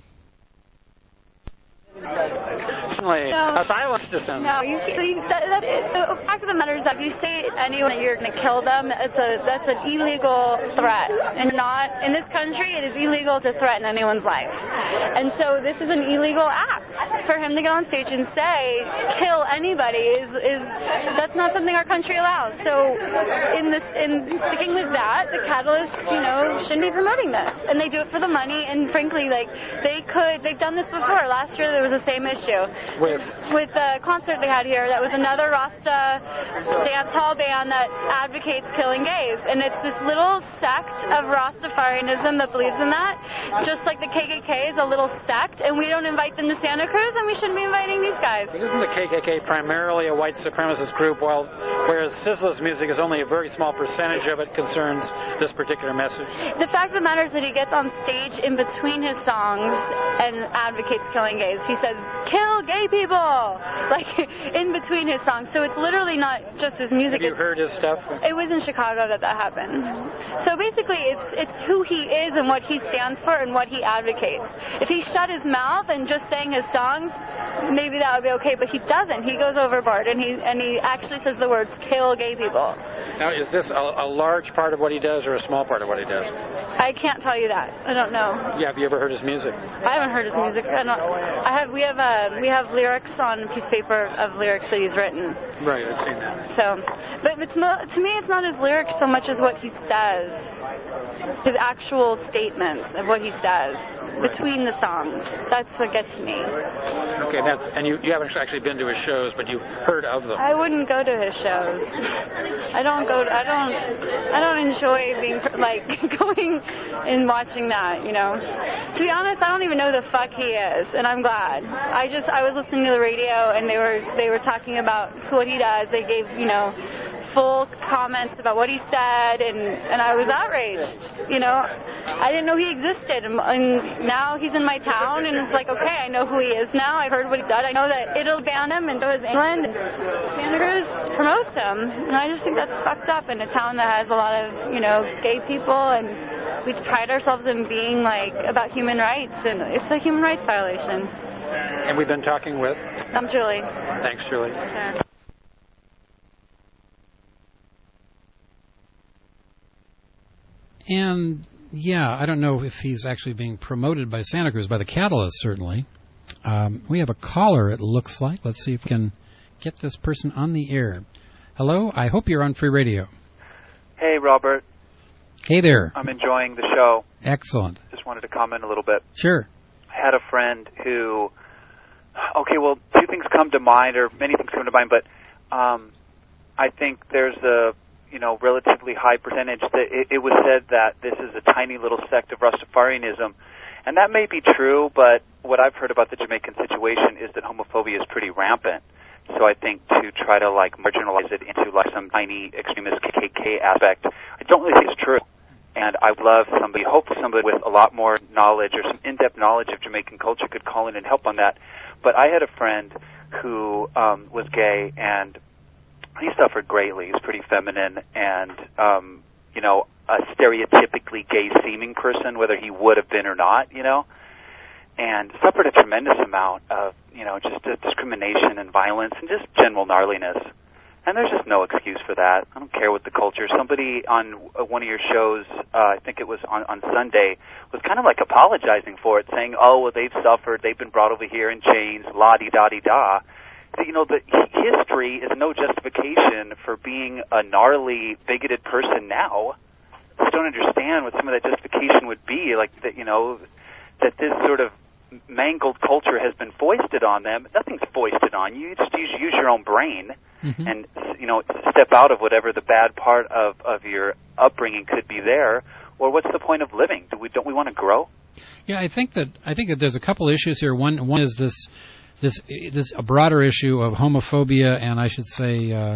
A silence dissent. No, the fact of the matter is that if you say anyone that you're going to kill them, that's an illegal threat. And not in this country, it is illegal to threaten anyone's life. And so this is an illegal act. For him to get on stage and say kill anybody is that's not something our country allows. So in sticking with that, the Catalyst, shouldn't be promoting this. And they do it for the money. And frankly, they've done this before. Last year there was the same issue. With the concert they had here, that was another Rasta dance hall band that advocates killing gays. And it's this little sect of Rastafarianism that believes in that, just like the KKK is a little sect, and we don't invite them to Santa Santa Cruz, and we shouldn't be inviting these guys. Isn't the KKK primarily a white supremacist group, whereas Sizzla's music is only a very small percentage of it concerns this particular message? The fact of the matter is that he gets on stage in between his songs and advocates killing gays. He says, "Kill gay people!" like in between his songs. So it's literally not just his music. Have you heard his stuff? It was in Chicago that happened. So basically, it's who he is and what he stands for and what he advocates. If he shut his mouth and just sang his songs, maybe that would be okay. But he doesn't. He goes overboard, and he actually says the words "kill gay people." Now, is this a large part of what he does or a small part of what he does? I can't tell you that. I don't know. Yeah, have you ever heard his music? I haven't heard his music. We have lyrics on a piece of paper of lyrics that he's written. Right, I've seen that. So, but to me, it's not his lyrics so much as what he says, his actual statements of what he says between the songs. That's what gets me. Okay, and you haven't actually been to his shows, but you've heard of them. I wouldn't go to his shows. I don't enjoy being like going and watching that. You know, to be honest, I don't even know who the fuck he is, and I'm glad. I was listening to the radio, and they were talking about what he does. They gave full comments about what he said, and I was outraged. You know, I didn't know he existed, and now he's in my town, and it's like, okay, I know who he is now. I've heard what he did. I know that it'll ban him, and so is England, and Santa Cruz promotes him, and I just think that's fucked up in a town that has a lot of, gay people, and we pride ourselves in being, about human rights, and it's a human rights violation. And we've been talking with? I'm Julie. Thanks, Julie. Sure. And, yeah, I don't know if he's actually being promoted by Santa Cruz, by the Catalyst, certainly. We have a caller, it looks like. Let's see if we can get this person on the air. Hello, I hope you're on Free Radio. Hey, Robert. Hey there. I'm enjoying the show. Excellent. Just wanted to comment a little bit. Sure. I had a friend who... Okay, well, two things come to mind, or many things come to mind, but I think there's a... relatively high percentage that it was said that this is a tiny little sect of Rastafarianism. And that may be true, but what I've heard about the Jamaican situation is that homophobia is pretty rampant. So I think to try to, marginalize it into, some tiny extremist KKK aspect, I don't really think it's true. And I would love hopefully somebody with a lot more knowledge or some in-depth knowledge of Jamaican culture could call in and help on that. But I had a friend who was gay, and he suffered greatly. He's pretty feminine and, a stereotypically gay-seeming person, whether he would have been or not, and suffered a tremendous amount of, just discrimination and violence and just general gnarliness. And there's just no excuse for that. I don't care what the culture. Somebody on one of your shows, I think it was on Sunday, was kind of apologizing for it, saying, oh, well, they've suffered, they've been brought over here in chains, la-di-da-di-da. The history is no justification for being a gnarly, bigoted person now. I just don't understand what some of that justification would be, that this sort of mangled culture has been foisted on them. Nothing's foisted on you. You just use your own brain and, step out of whatever the bad part of your upbringing could be there. Or what's the point of living? Don't we want to grow? Yeah, I think that there's a couple issues here. One is this a broader issue of homophobia, and I should say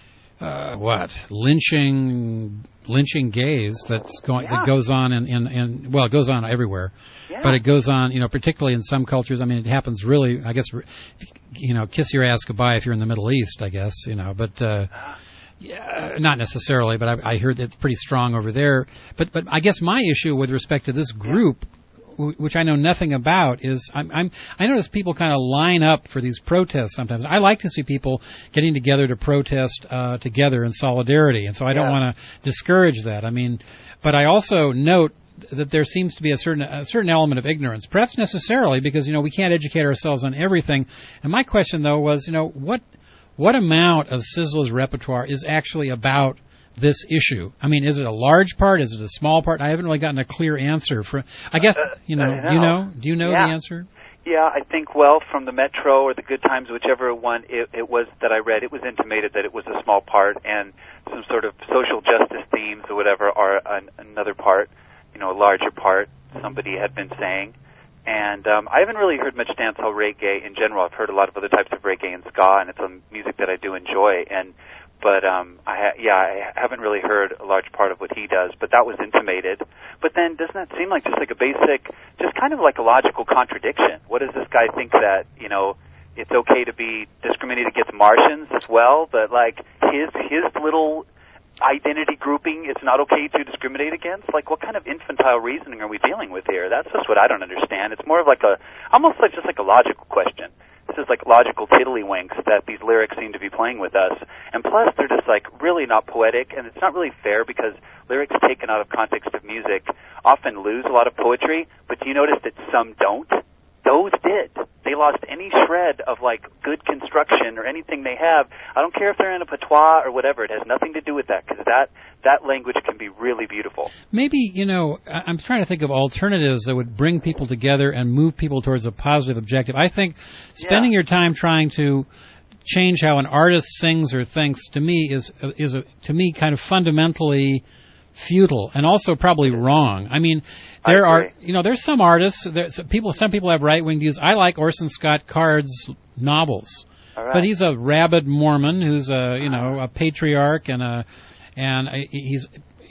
lynching gays that goes on it goes on everywhere, but it goes on particularly in some cultures. I mean, it happens really, I guess, kiss your ass goodbye if you're in the Middle East, I guess, but yeah, not necessarily, but I heard it's pretty strong over there. But I guess my issue with respect to this group, which I know nothing about, is I notice people kind of line up for these protests sometimes. I like to see people getting together to protest together in solidarity, and so I don't want to discourage that. I mean, but I also note that there seems to be a certain element of ignorance, perhaps necessarily because we can't educate ourselves on everything. And my question though was, what amount of Sizzla's repertoire is actually about this issue? I mean, is it a large part? Is it a small part? I haven't really gotten a clear answer. I guess, do you know the answer? Yeah, I think, from the Metro or the Good Times, whichever one it was that I read, it was intimated that it was a small part, and some sort of social justice themes or whatever are another part, a larger part, somebody had been saying. And I haven't really heard much dancehall reggae in general. I've heard a lot of other types of reggae and ska, and it's music that I do enjoy. But I haven't really heard a large part of what he does. But that was intimated. But then, doesn't that seem like just like a basic, just kind of like a logical contradiction? What does this guy think that it's okay to be discriminated against Martians as well, but like his little identity grouping, it's not okay to discriminate against? Like, what kind of infantile reasoning are we dealing with here? That's just what I don't understand. It's more of like almost like just like a logical question. This is like logical tiddlywinks that these lyrics seem to be playing with us. And plus, they're just like really not poetic, and it's not really fair because lyrics taken out of context of music often lose a lot of poetry, but do you notice that some don't? Those did. They lost any shred of like good construction or anything they have. I don't care if they're in a patois or whatever. It has nothing to do with that, because that language can be really beautiful. Maybe, I'm trying to think of alternatives that would bring people together and move people towards a positive objective. I think spending your time trying to change how an artist sings or thinks, to me, is kind of fundamentally futile and also probably wrong. I mean, there's some artists, some people have right-wing views. I like Orson Scott Card's novels, but he's a rabid Mormon who's a patriarch and he's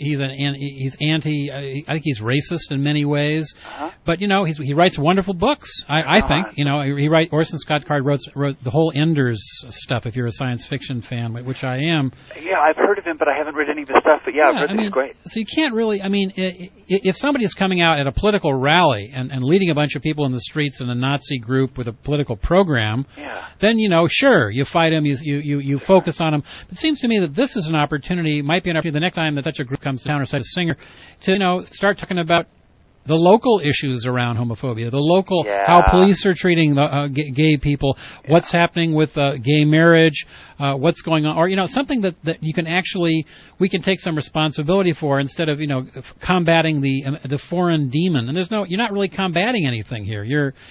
anti. I think he's racist in many ways, but he writes wonderful books. I think Orson Scott Card wrote the whole Enders stuff. If you're a science fiction fan, which I am. Yeah, I've heard of him, but I haven't read any of his stuff. But I've heard that he's great. So you can't really. I mean, if somebody is coming out at a political rally and leading a bunch of people in the streets in a Nazi group with a political program, then sure, you fight him, you focus on him. But it seems to me that this is an opportunity. Might be an opportunity the next time that such a group comes to town or such a singer to start talking about the local issues around homophobia, the local how police are treating the gay people, what's happening with gay marriage, what's going on, or something that you can we can take some responsibility for instead of combating the foreign demon. And you're not really combating anything here.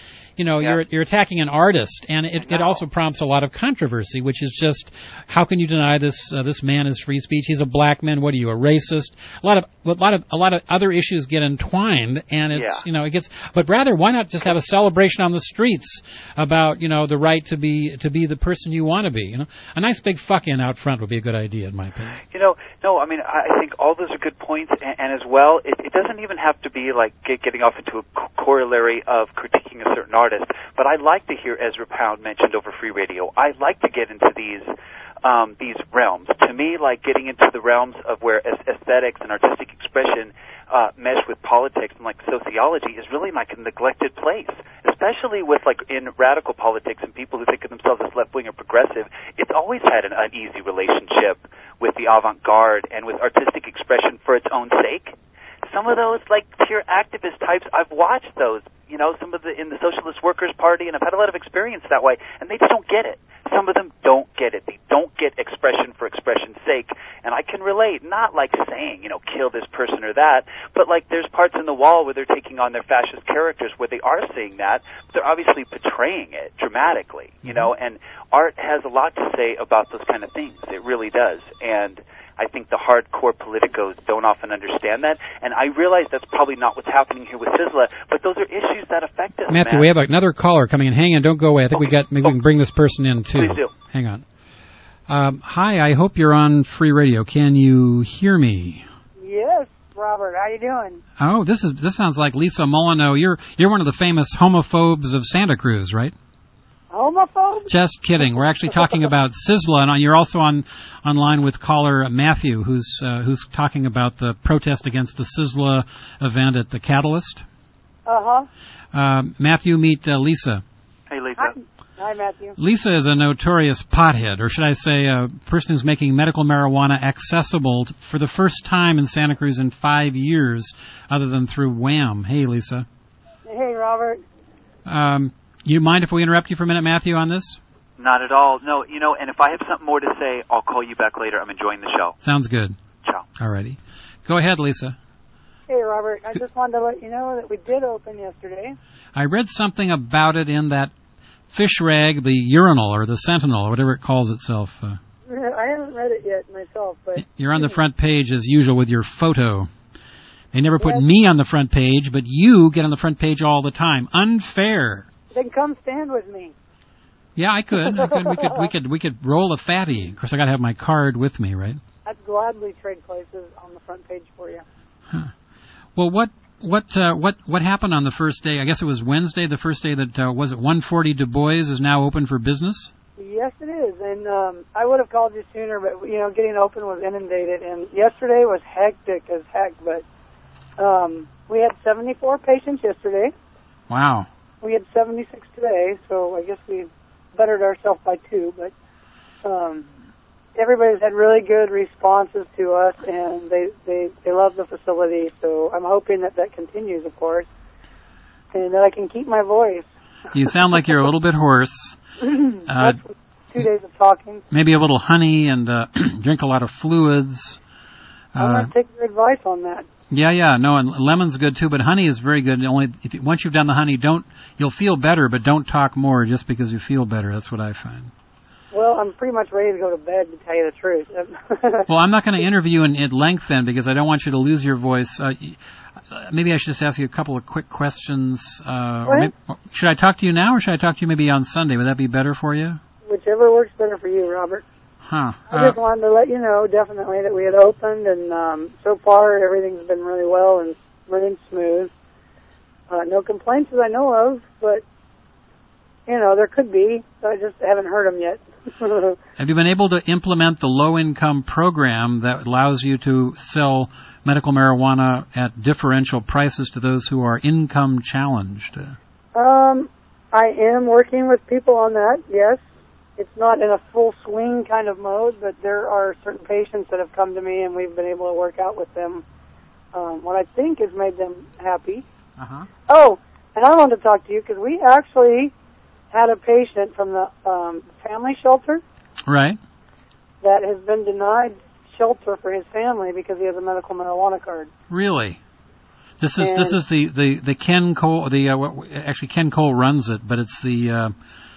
You're attacking an artist, and it also prompts a lot of controversy, which is just, how can you deny this man is free speech? He's a black man. What are you, a racist? A lot of other issues get entwined, and it gets. But rather, why not just have a celebration on the streets about the right to be the person you want to be? A nice big fuck in out front would be a good idea, in my opinion. No, I mean, I think all those are good points, and as well, it doesn't even have to be like getting off into a corollary of critiquing a certain artist. But I like to hear Ezra Pound mentioned over Free Radio. I like to get into these realms. To me, like getting into the realms of where aesthetics and artistic expression mesh with politics and like sociology is really like a neglected place, especially with like in radical politics and people who think of themselves as left-wing or progressive. It's always had an uneasy relationship with the avant-garde and with artistic expression for its own sake. Some of those, like, pure activist types, I've watched those, some of in the Socialist Workers' Party, and I've had a lot of experience that way, and they just don't get it. Some of them don't get it. They don't get expression for expression's sake, and I can relate, not like saying, kill this person or that, but like there's parts in The Wall where they're taking on their fascist characters where they are saying that, but they're obviously portraying it dramatically, and art has a lot to say about those kind of things. It really does, and I think the hardcore politicos don't often understand that, and I realize that's probably not what's happening here with Sizzla, but those are issues that affect us. Matthew, we have another caller coming in. Hang on, don't go away. I think maybe we can bring this person in too. Please do. Hang on. Hi, I hope you're on Free Radio. Can you hear me? Yes, Robert. How you doing? Oh, this sounds like Lisa Molyneux. You're one of the famous homophobes of Santa Cruz, right? Homophobe? Just kidding. We're actually talking about Sizzla, and you're also online with caller Matthew, who's talking about the protest against the Sizzla event at the Catalyst. Matthew, meet Lisa. Hey, Lisa. Hi, Matthew. Lisa is a notorious pothead, or should I say a person who's making medical marijuana accessible for the first time in Santa Cruz in 5 years, other than through Wham. Hey, Lisa. Hey, Robert. You mind if we interrupt you for a minute, Matthew, on this? Not at all. No, and if I have something more to say, I'll call you back later. I'm enjoying the show. Sounds good. Ciao. Alrighty. Go ahead, Lisa. Hey, Robert. I just wanted to let you know that we did open yesterday. I read something about it in that fish rag, the Urinal, or the Sentinel, or whatever it calls itself. I haven't read it yet myself, but... You're on the front page, as usual, with your photo. They never put me on the front page, but you get on the front page all the time. Unfair. Then come stand with me. Yeah, I could. We could roll a fatty. Of course, I got to have my card with me, right? I'd gladly trade places on the front page for you. Huh. Well, what happened on the first day? I guess it was Wednesday, the first day that was it 140 Du Bois is now open for business? Yes, it is, and I would have called you sooner, but getting open was inundated, and yesterday was hectic as heck. But we had 74 patients yesterday. Wow. We had 76 today, so I guess we bettered ourselves by 2. But everybody's had really good responses to us, and they love the facility. So I'm hoping that continues, of course, and that I can keep my voice. You sound like you're a little bit hoarse. 2 days of talking. Maybe a little honey and drink a lot of fluids. I'm going to take your advice on that. Yeah, no, and lemon's good too, but honey is very good. Only once you've done the honey, you'll feel better, but don't talk more just because you feel better. That's what I find. Well, I'm pretty much ready to go to bed, to tell you the truth. Well, I'm not going to interview at length then, because I don't want you to lose your voice. Maybe I should just ask you a couple of quick questions. Should I talk to you now, or should I talk to you maybe on Sunday? Would that be better for you? Whichever works better for you, Robert. Huh. I just wanted to let you know, definitely, that we had opened, and so far everything's been really well and running smooth. No complaints that I know of, but, there could be. I just haven't heard them yet. Have you been able to implement the low-income program that allows you to sell medical marijuana at differential prices to those who are income challenged? I am working with people on that, yes. It's not in a full swing kind of mode, but there are certain patients that have come to me, and we've been able to work out with them what I think has made them happy. Uh-huh. Oh, and I wanted to talk to you because we actually had a patient from the family shelter. Right. That has been denied shelter for his family because he has a medical marijuana card. Really? This is the Ken Cole. Actually, Ken Cole runs it, but it's the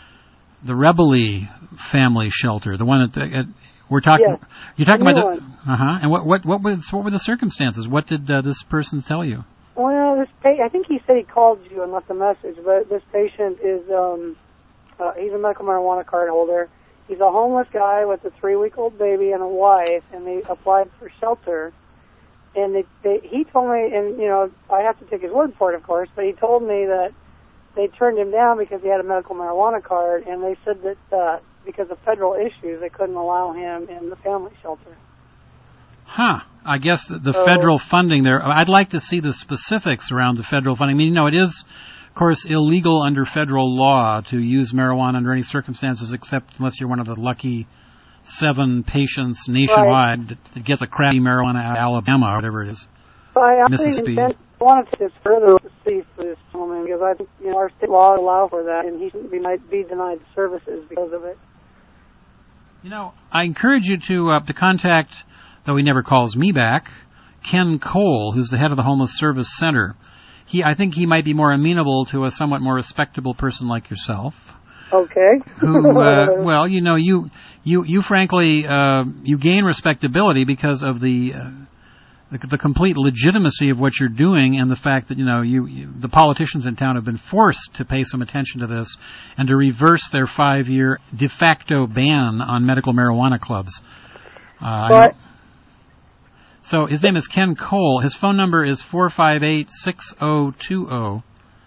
Rebele family shelter, the one that we're talking. Yes, you're talking about. One. And what were the circumstances? What did this person tell you? Well, I think he said he called you and left a message, but this patient is he's a medical marijuana card holder. He's a homeless guy with a 3-week-old baby and a wife, and they applied for shelter. And he told me, and I have to take his word for it, of course, but he told me that they turned him down because he had a medical marijuana card, and they said that because of federal issues, they couldn't allow him in the family shelter. Huh. I guess the federal funding there, I'd like to see the specifics around the federal funding. I mean, it is, of course, illegal under federal law to use marijuana under any circumstances except unless you're one of the lucky 7 patients nationwide that get the crappy marijuana out of Alabama or whatever it is. Mississippi. I wanted to just further see for this gentleman because I think our state law allows for that, and he shouldn't be denied services because of it. I encourage you to contact, though he never calls me back, Ken Cole, who's the head of the Homeless Service Center. I think he might be more amenable to a somewhat more respectable person like yourself. Okay. Who, well, you frankly, you gain respectability because of the complete legitimacy of what you're doing, and the fact that the politicians in town have been forced to pay some attention to this and to reverse their 5-year de facto ban on medical marijuana clubs. So his name is Ken Cole. His phone number is 458-6020.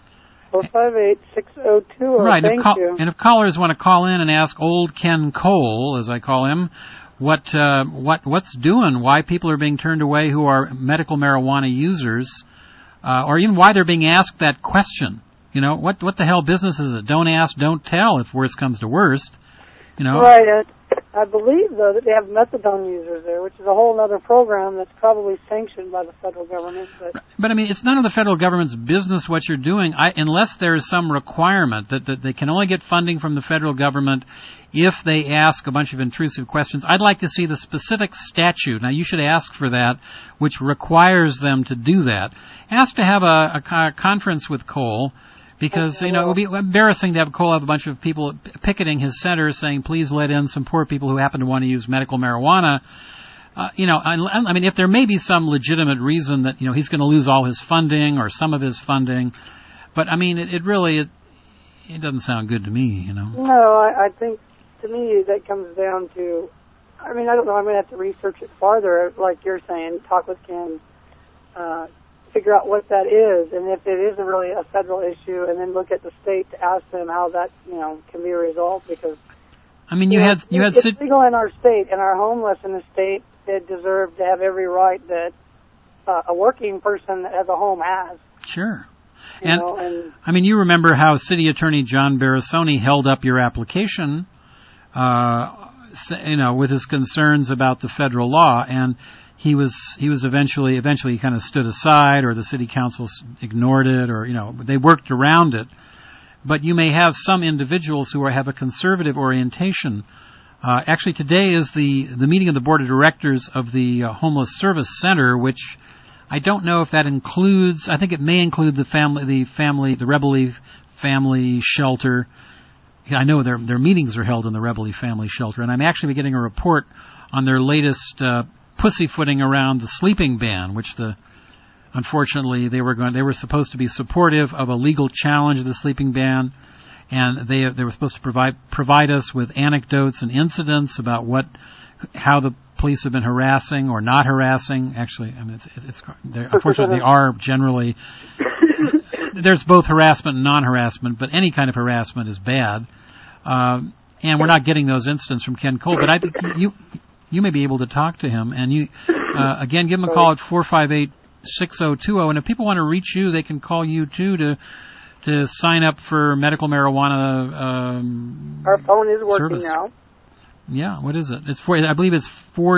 458-6020. Right. Thank you. And if callers want to call in and ask old Ken Cole, as I call him, what's doing, why people are being turned away who are medical marijuana users, or even why they're being asked that question. What the hell business is it? Don't ask, don't tell if worse comes to worst. Right. I believe, though, that they have methadone users there, which is a whole other program that's probably sanctioned by the federal government. But I mean, it's none of the federal government's business what you're doing, unless there is some requirement that they can only get funding from the federal government if they ask a bunch of intrusive questions. I'd like to see the specific statute. Now, you should ask for that, which requires them to do that. Ask to have a conference with Cole, because, it would be embarrassing to have Cole have a bunch of people picketing his center saying, please let in some poor people who happen to want to use medical marijuana. I mean, if there may be some legitimate reason that, he's going to lose all his funding or some of his funding, but I mean, it really doesn't sound good to me, No, I think, to me, that comes down to, I mean, I don't know, I'm going to have to research it farther, like you're saying, talk with Ken, figure out what that is, and if it isn't really a federal issue, and then look at the state to ask them how that, can be resolved, because I mean, it's legal in our state, and our homeless in the state that deserve to have every right that a working person that has a home has. Sure. And I mean, you remember how City Attorney John Barasoni held up your application, with his concerns about the federal law, and he was eventually he kind of stood aside, or the city council ignored it, or they worked around it. But you may have some individuals who have a conservative orientation. Actually, today is the meeting of the board of directors of the Homeless Service Center, which I don't know if that includes. I think it may include the Reveille Family Shelter. I know their meetings are held in the Reveille Family Shelter, and I'm actually getting a report on their latest pussyfooting around the sleeping ban, which unfortunately they were supposed to be supportive of a legal challenge of the sleeping ban, and they were supposed to provide us with anecdotes and incidents about how the police have been harassing or not harassing. Actually, I mean, unfortunately, they are generally. There's both harassment and non-harassment, but any kind of harassment is bad. And we're not getting those incidents from Ken Cole, but I think you may be able to talk to him. And you, again, give him a call at 458-6020. And if people want to reach you, they can call you too to sign up for medical marijuana. Our phone is working service. now. Yeah, what is it? I believe it's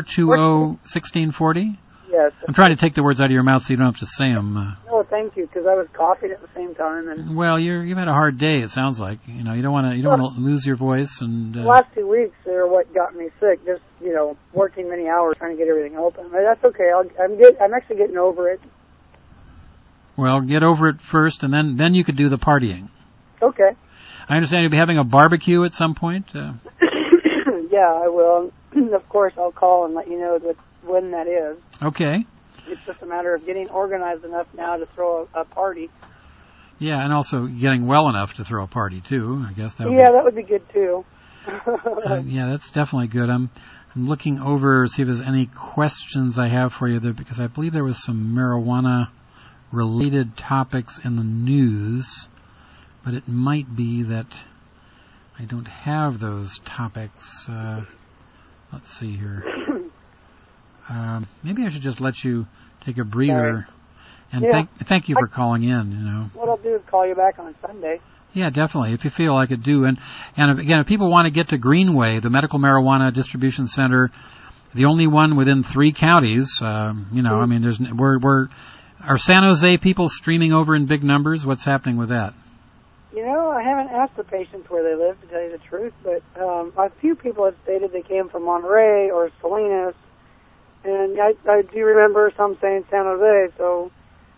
420-1640. Yes. I'm trying to take the words out of your mouth so you don't have to say them. No, thank you, because I was coughing at the same time. And well, you've had a hard day. It sounds like you don't want to lose your voice. And the last 2 weeks are what got me sick. Just working many hours trying to get everything open. But that's okay. I'm actually getting over it. Well, get over it first, and then you could do the partying. Okay. I understand you'll be having a barbecue at some point. Yeah, I will. Of course, I'll call and let you know when that is. Okay. It's just a matter of getting organized enough now to throw a party. Yeah, and also getting well enough to throw a party too. I guess that would be good too. Yeah, that's definitely good. I'm looking over see if there's any questions I have for you there, because I believe there was some marijuana related topics in the news, but it might be that I don't have those topics. Let's see here. Maybe I should just let you take a breather. And thank you for calling in. What I'll do is call you back on Sunday. Yeah, definitely, if you feel like it do. And again, if people want to get to Greenway, the Medical Marijuana Distribution Center, the only one within 3 counties, I mean, are San Jose people streaming over in big numbers? What's happening with that? I haven't asked the patients where they live, to tell you the truth, but a few people have stated they came from Monterey or Salinas, and I do remember some saying San Jose, so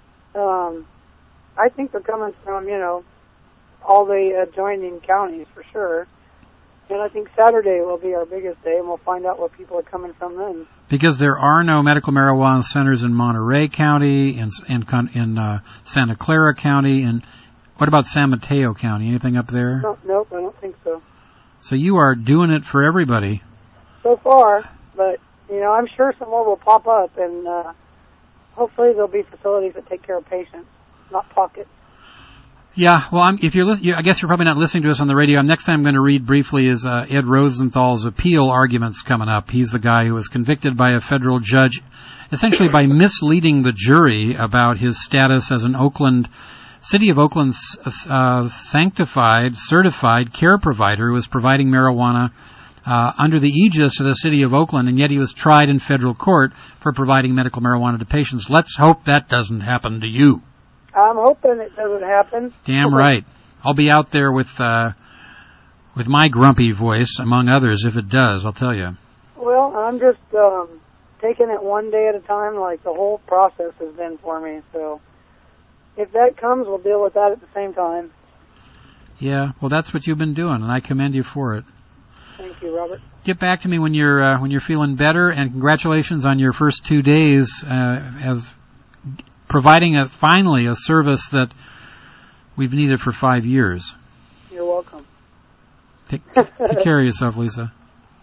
I think they're coming from, all the adjoining counties for sure. And I think Saturday will be our biggest day, and we'll find out where people are coming from then. Because there are no medical marijuana centers in Monterey County, in Santa Clara County, and what about San Mateo County? Anything up there? Nope, I don't think so. So you are doing it for everybody. So far, but, I'm sure some more will pop up, and hopefully there'll be facilities that take care of patients, not pockets. Yeah, well, I guess you're probably not listening to us on the radio. Next time I'm going to read briefly is Ed Rosenthal's appeal arguments coming up. He's the guy who was convicted by a federal judge, essentially by misleading the jury about his status as an City of Oakland's sanctified, certified care provider who was providing marijuana under the aegis of the City of Oakland, and yet he was tried in federal court for providing medical marijuana to patients. Let's hope that doesn't happen to you. I'm hoping it doesn't happen. Damn right. I'll be out there with my grumpy voice, among others, if it does, I'll tell you. Well, I'm just taking it one day at a time, like the whole process has been for me. So if that comes, we'll deal with that at the same time. Yeah, well, that's what you've been doing, and I commend you for it. Thank you, Robert. Get back to me when you're feeling better, and congratulations on your first 2 days as providing finally a service that we've needed for 5 years. You're welcome. Take care of yourself, Lisa.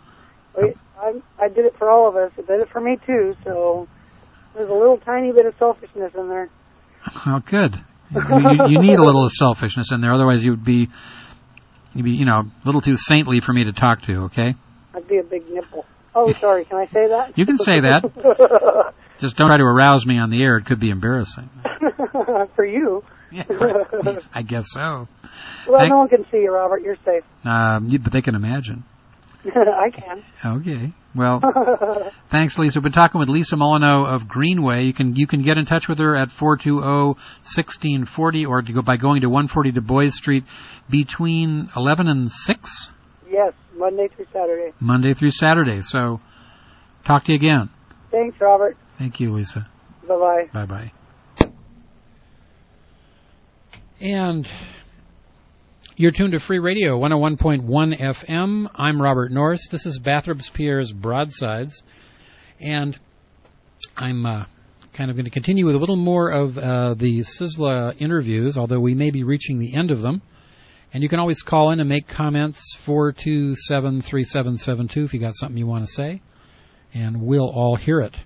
I did it for all of us. I did it for me too. So there's a little tiny bit of selfishness in there. Oh, good. You need a little selfishness in there, otherwise you'd be a little too saintly for me to talk to. Okay. I'd be a big nipple. Oh, sorry. Can I say that? You can say that. Just don't try to arouse me on the air. It could be embarrassing. For you. Yeah, right. I guess so. Well, no one can see you, Robert. You're safe. But they can imagine. I can. Okay. Well, thanks, Lisa. We've been talking with Lisa Molyneux of Greenway. You can get in touch with her at 420-1640 or by going to 140 Du Bois Street between 11 and 6? Yes, Monday through Saturday. Monday through Saturday. So, talk to you again. Thanks, Robert. Thank you, Lisa. Bye-bye. Bye-bye. And you're tuned to Free Radio, 101.1 FM. I'm Robert Norris. This is Bathurst Pierre's Broadsides. And I'm kind of going to continue with a little more of the Sizzla interviews, although we may be reaching the end of them. And you can always call in and make comments, 427-3772, if you got something you want to say. And we'll all hear it.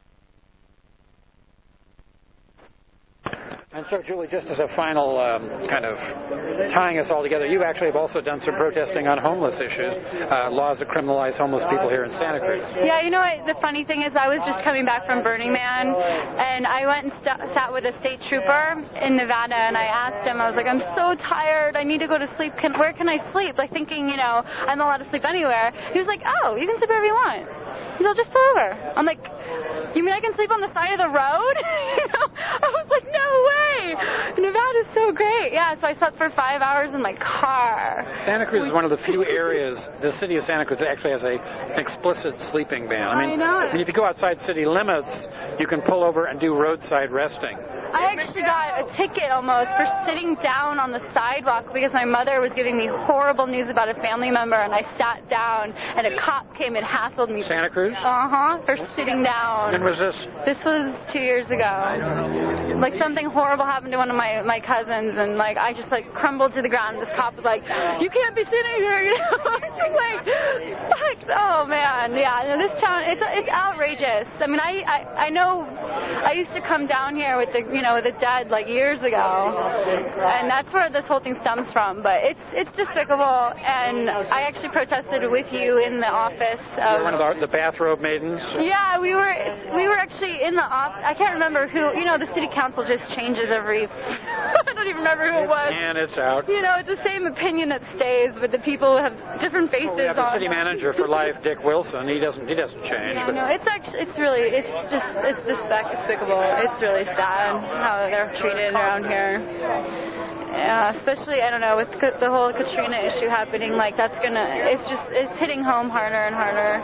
And so, Julie, just as a final kind of tying us all together, you actually have also done some protesting on homeless issues, laws that criminalize homeless people here in Santa Cruz. Yeah, you know what? The funny thing is I was just coming back from Burning Man, and I went and sat with a state trooper in Nevada, and I asked him, I was like, I'm so tired. I need to go to sleep. Where can I sleep? Like thinking, I'm not allowed to sleep anywhere. He was like, oh, you can sleep wherever you want. He's like, just pull over. I'm like, you mean I can sleep on the side of the road? I was like, no way. Nevada's so great. Yeah, so I slept for 5 hours in my car. Santa Cruz is one of the few areas, the city of Santa Cruz, that actually has an explicit sleeping ban. I know. If you go outside city limits, you can pull over and do roadside resting. I actually got a ticket almost for sitting down on the sidewalk because my mother was giving me horrible news about a family member, and I sat down, and a cop came and hassled me. Santa Cruz? For sitting down. When was this? This was 2 years ago. Like something horrible happened to one of my cousins, and I just crumbled to the ground. And this cop was like, "You can't be sitting here." It's just like, fuck. Oh man, yeah. No, this town, it's outrageous. I mean, I know. I used to come down here with the dead years ago, and that's where this whole thing stems from. But it's despicable, and I actually protested with you in the office of one of the bathrobe maidens. Yeah, we were actually in the office. I can't remember who. The city council just changes every. I don't even remember who it was. And it's out. It's the same opinion that stays, but the people have different faces. We have the city manager for life, Dick Wilson. He doesn't change. Yeah, no, it's really despicable. It's really sad how they're treated around here. Yeah, especially, I don't know, with the whole Katrina issue happening, it's hitting home harder and harder.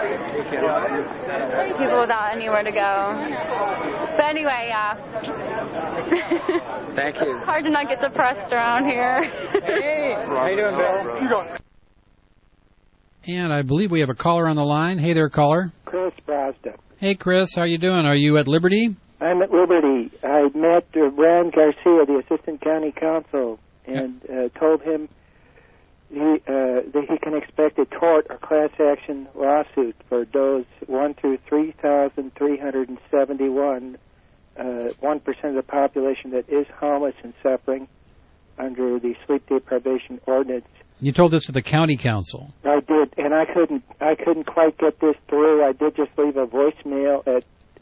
People without anywhere to go. But anyway, yeah. Thank you. Hard to not get depressed around here. Hey, how you doing, Bill? And I believe we have a caller on the line. Hey there, caller. Chris Brosda. Hey, Chris, how you doing? Are you at Liberty? I'm at Liberty. I met Brian Garcia, the assistant county counsel, and told him that he can expect a tort or class action lawsuit for those 1 through 3,371, 1% of the population that is homeless and suffering under the sleep deprivation ordinance. You told this to the county council. I did, and I couldn't quite get this through. I did just leave a voicemail at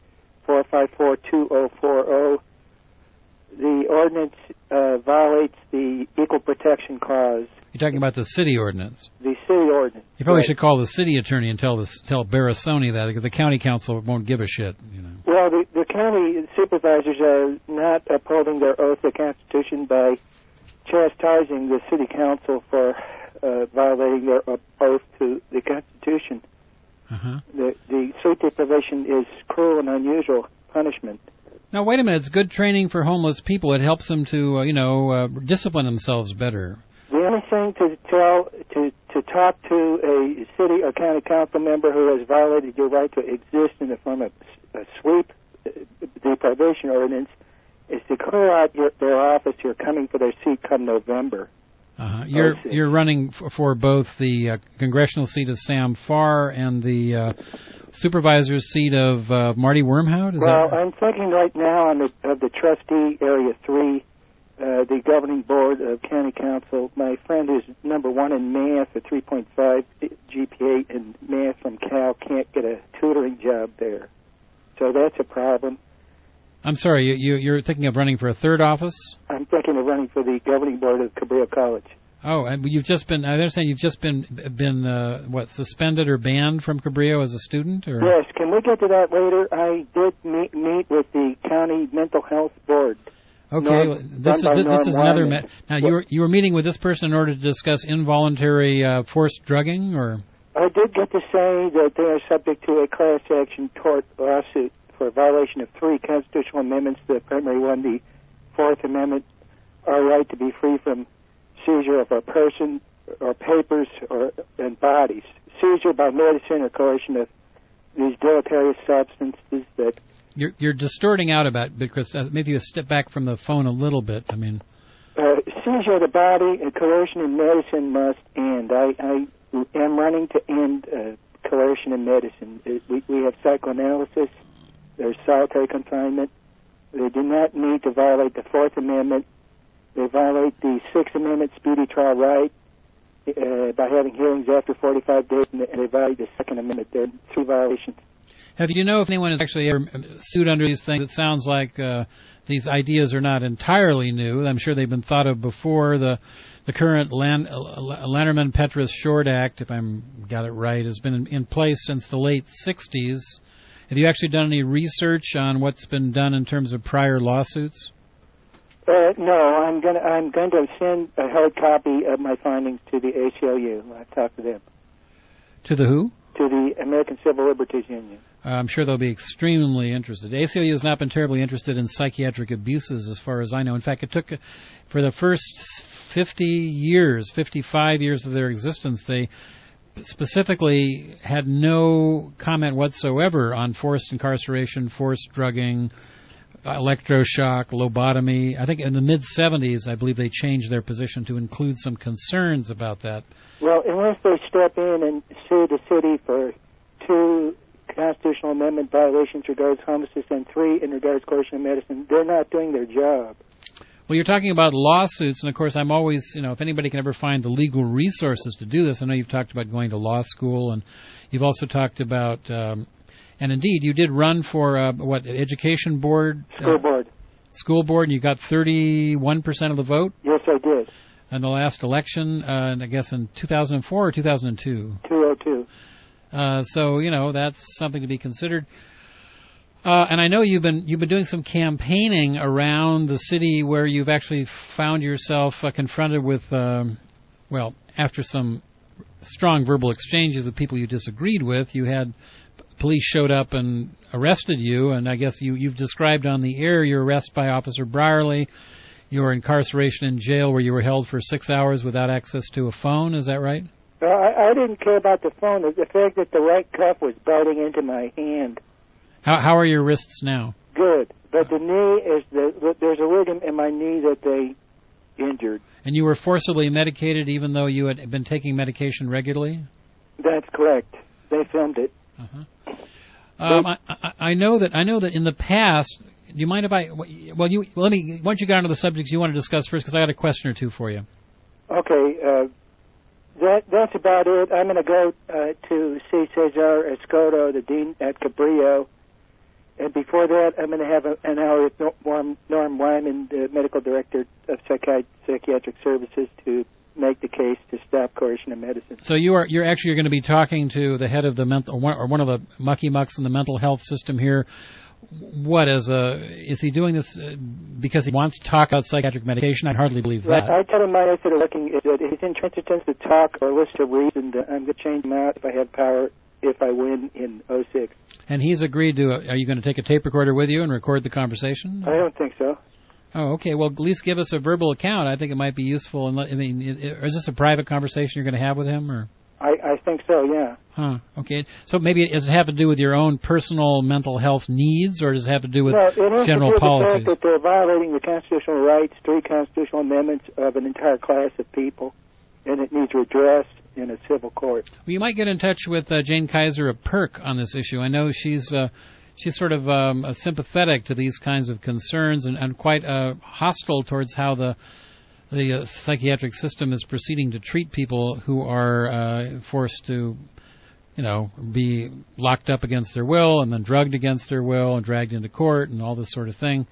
454-2040. The ordinance violates the Equal Protection Clause. You're talking about the city ordinance. The city ordinance. You probably should call the city attorney and tell Barasoni that, because the county council won't give a shit. Well, the county supervisors are not upholding their oath to the Constitution by chastising the city council for violating their oath to the Constitution. Uh-huh. The sleep deprivation is cruel and unusual punishment. Now, wait a minute. It's good training for homeless people. It helps them to, discipline themselves better. The only thing to to talk to a city or county council member who has violated your right to exist in the form of a sweep deprivation ordinance is to clear out their office. You're coming for their seat come November. You're running for both the congressional seat of Sam Farr and the supervisor's seat of Marty Wormhout? I'm thinking right now of the trustee, Area 3, the governing board of county council. My friend who's number 1 in math, a 3.5 GPA in math from Cal, can't get a tutoring job there. So that's a problem. I'm sorry, you're thinking of running for a third office? I'm thinking of running for the governing board of Cabrillo College. Oh, and I understand you've just been suspended or banned from Cabrillo as a student? Or? Yes, can we get to that later? I did meet with the county mental health board. Okay, this is another... Now, you were meeting with this person in order to discuss involuntary forced drugging, or...? I did get to say that they are subject to a class action tort lawsuit for violation of 3 constitutional amendments. The primary one, the 4th Amendment, our right to be free from seizure of a person or papers and bodies. Seizure by medicine or coercion of these deleterious substances that... You're distorting out about, because maybe you step back from the phone a little bit. I mean... seizure of the body and coercion in medicine must end. I am running to end coercion in medicine. We have psychoanalysis. There's solitary confinement. They do not need to violate the 4th Amendment. They violate the 6th Amendment speedy trial right by having hearings after 45 days, and they violate the 2nd Amendment. There are 3 violations. Have you know if anyone has actually ever sued under these things? It sounds like these ideas are not entirely new. I'm sure they've been thought of before. The current Lanterman-Petrus-Short Act, if I got it right, has been in place since the late 60s. Have you actually done any research on what's been done in terms of prior lawsuits? No, I'm going to send a hard copy of my findings to the ACLU. I've talked to them. To the who? To the American Civil Liberties Union. I'm sure they'll be extremely interested. The ACLU has not been terribly interested in psychiatric abuses, as far as I know. In fact, it took, for the first 55 years of their existence, they specifically had no comment whatsoever on forced incarceration, forced drugging, electroshock, lobotomy. I think in the mid-'70s, I believe they changed their position to include some concerns about that. Well, unless they step in and sue the city for 2 constitutional amendment violations regards homelessness and 3 in regards coercion of medicine, they're not doing their job. Well, you're talking about lawsuits, and of course I'm always, if anybody can ever find the legal resources to do this, I know you've talked about going to law school, and you've also talked about, and indeed, you did run for, education board? School board. School board, and you got 31% of the vote? Yes, I did. In the last election, and I guess in 2004 or 2002? 2002. So, that's something to be considered. And I know you've been doing some campaigning around the city where you've actually found yourself confronted with, after some strong verbal exchanges with people you disagreed with, you had police showed up and arrested you, and I guess you've described on the air your arrest by Officer Brierly, your incarceration in jail where you were held for 6 hours without access to a phone. Is that right? I didn't care about the phone. The fact that the right cuff was biting into my hand. How are your wrists now? Good, but the knee there's a ligament in my knee that they injured. And you were forcibly medicated even though you had been taking medication regularly? That's correct. They filmed it. Uh-huh. I know that in the past. Do you mind if I? Well, once you get onto the subjects you want to discuss first, because I got a question or two for you. Okay. That's about it. I'm going to go to see Cesar Escoto, the dean at Cabrillo. And before that, I'm going to have an hour with Norm Wyman, the medical director of psychiatric services, to make the case to stop coercion in medicine. So you're going to be talking to the head of the one of the mucky mucks in the mental health system here. Is he doing this because he wants to talk about psychiatric medication? I hardly believe that. I told him my method of looking is that his intransigence to talk or list of reasons. I'm going to change him out if I have power, if I win in 06. And he's agreed to, are you going to take a tape recorder with you and record the conversation? I don't think so. Oh, okay. Well, at least give us a verbal account. I think it might be useful. And I mean, is this a private conversation you're going to have with him, or? I think so, yeah. Huh. Okay. So maybe does it have to do with your own personal mental health needs, or does it have to do with general policies? The fact that they're violating the constitutional rights, 3 constitutional amendments of an entire class of people, and it needs redress in a civil court. Well, you might get in touch with Jane Kaiser of PERC on this issue. I know she's sort of sympathetic to these kinds of concerns and quite hostile towards how the psychiatric system is proceeding to treat people who are forced to, be locked up against their will and then drugged against their will and dragged into court and all this sort of thing.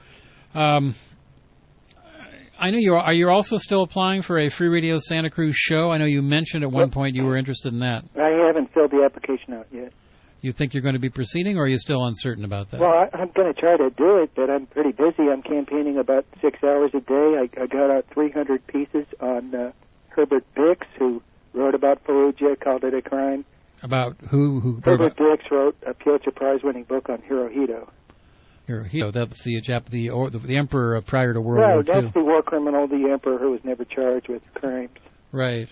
I know are you also still applying for a Free Radio Santa Cruz show? I know you mentioned at one point you were interested in that. I haven't filled the application out yet. You think you're going to be proceeding, or are you still uncertain about that? Well, I'm going to try to do it, but I'm pretty busy. I'm campaigning about 6 hours a day. I got out 300 pieces on Herbert Dix, who wrote about Fallujah, called it a crime. About who? Herbert Dix wrote a Pulitzer Prize-winning book on Hirohito. Hirohito, that's the emperor prior to World War II. No, that's the war criminal, the emperor who was never charged with crimes. Right.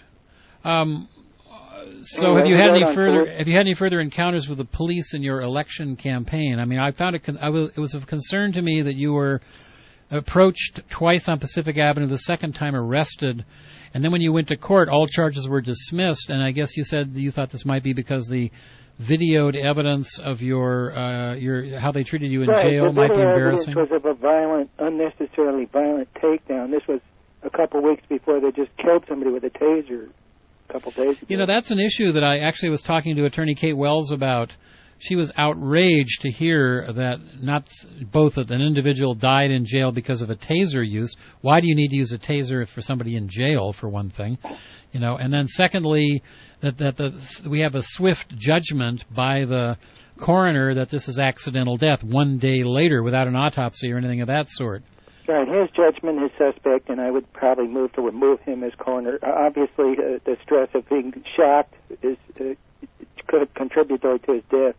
So have you had any further encounters with the police in your election campaign? I mean, I found it was of concern to me that you were approached twice on Pacific Avenue, the second time arrested, and then when you went to court, all charges were dismissed. And I guess you said you thought this might be because the videoed evidence of your how they treated you in jail might be embarrassing. This was of a unnecessarily violent takedown. This was a couple of weeks before they just killed somebody with a taser. Couple days ago. That's an issue that I actually was talking to Attorney Kate Wells about. She was outraged to hear that not both that an individual died in jail because of a taser use. Why do you need to use a taser for somebody in jail, for one thing? And then secondly, that we have a swift judgment by the coroner that this is accidental death 1 day later without an autopsy or anything of that sort. Right, his judgment is suspect, and I would probably move to remove him as coroner. Obviously, the stress of being shocked could contribute to his death.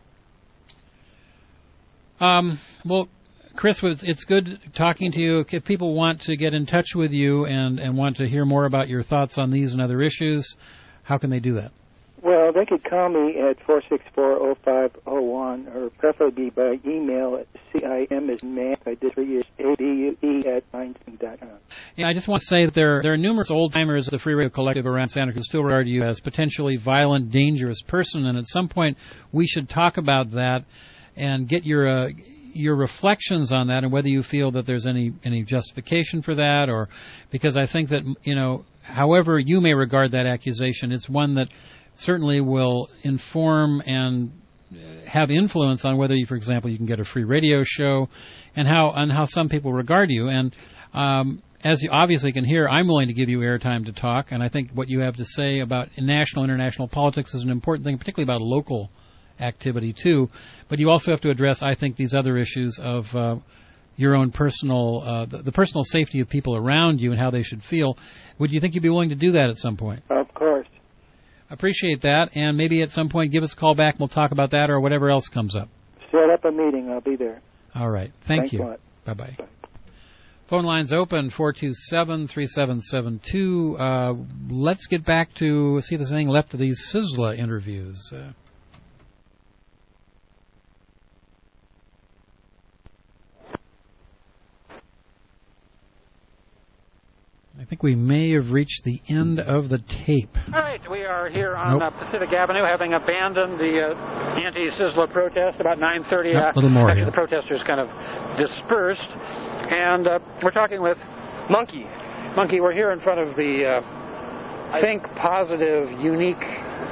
Well, Chris, it's good talking to you. If people want to get in touch with you and want to hear more about your thoughts on these and other issues, how can they do that? Well, they could call me at 464-0501, or preferably by email at CIM as math, I did for years, ADUE@Einstein.com. Yeah, I just want to say that there are numerous old-timers of the Free Radio Collective around Santa Cruz who still regard you as potentially violent, dangerous person, and at some point we should talk about that and get your reflections on that and whether you feel that there's any justification for that, or because I think that, however you may regard that accusation, it's one that certainly will inform and have influence on whether you, for example, you can get a free radio show and how some people regard you. And as you obviously can hear, I'm willing to give you airtime to talk, and I think what you have to say about national, international politics is an important thing, particularly about local activity too. But you also have to address, I think, these other issues of your own personal, the personal safety of people around you and how they should feel. Would you think you'd be willing to do that at some point? Of course. Appreciate that, and maybe at some point give us a call back and we'll talk about that or whatever else comes up. Set up a meeting. I'll be there. All right. Thanks you. A lot. Bye-bye. Bye. Phone lines open, 427-3772. Let's get back to see if there's anything left of these Sizzla interviews. I think we may have reached the end of the tape. All right, we are here on Pacific Avenue, having abandoned the anti-Sizzla protest about 9:30. A little more. After the protesters kind of dispersed, and we're talking with Monkey. Monkey, we're here in front of the Think Positive, Unique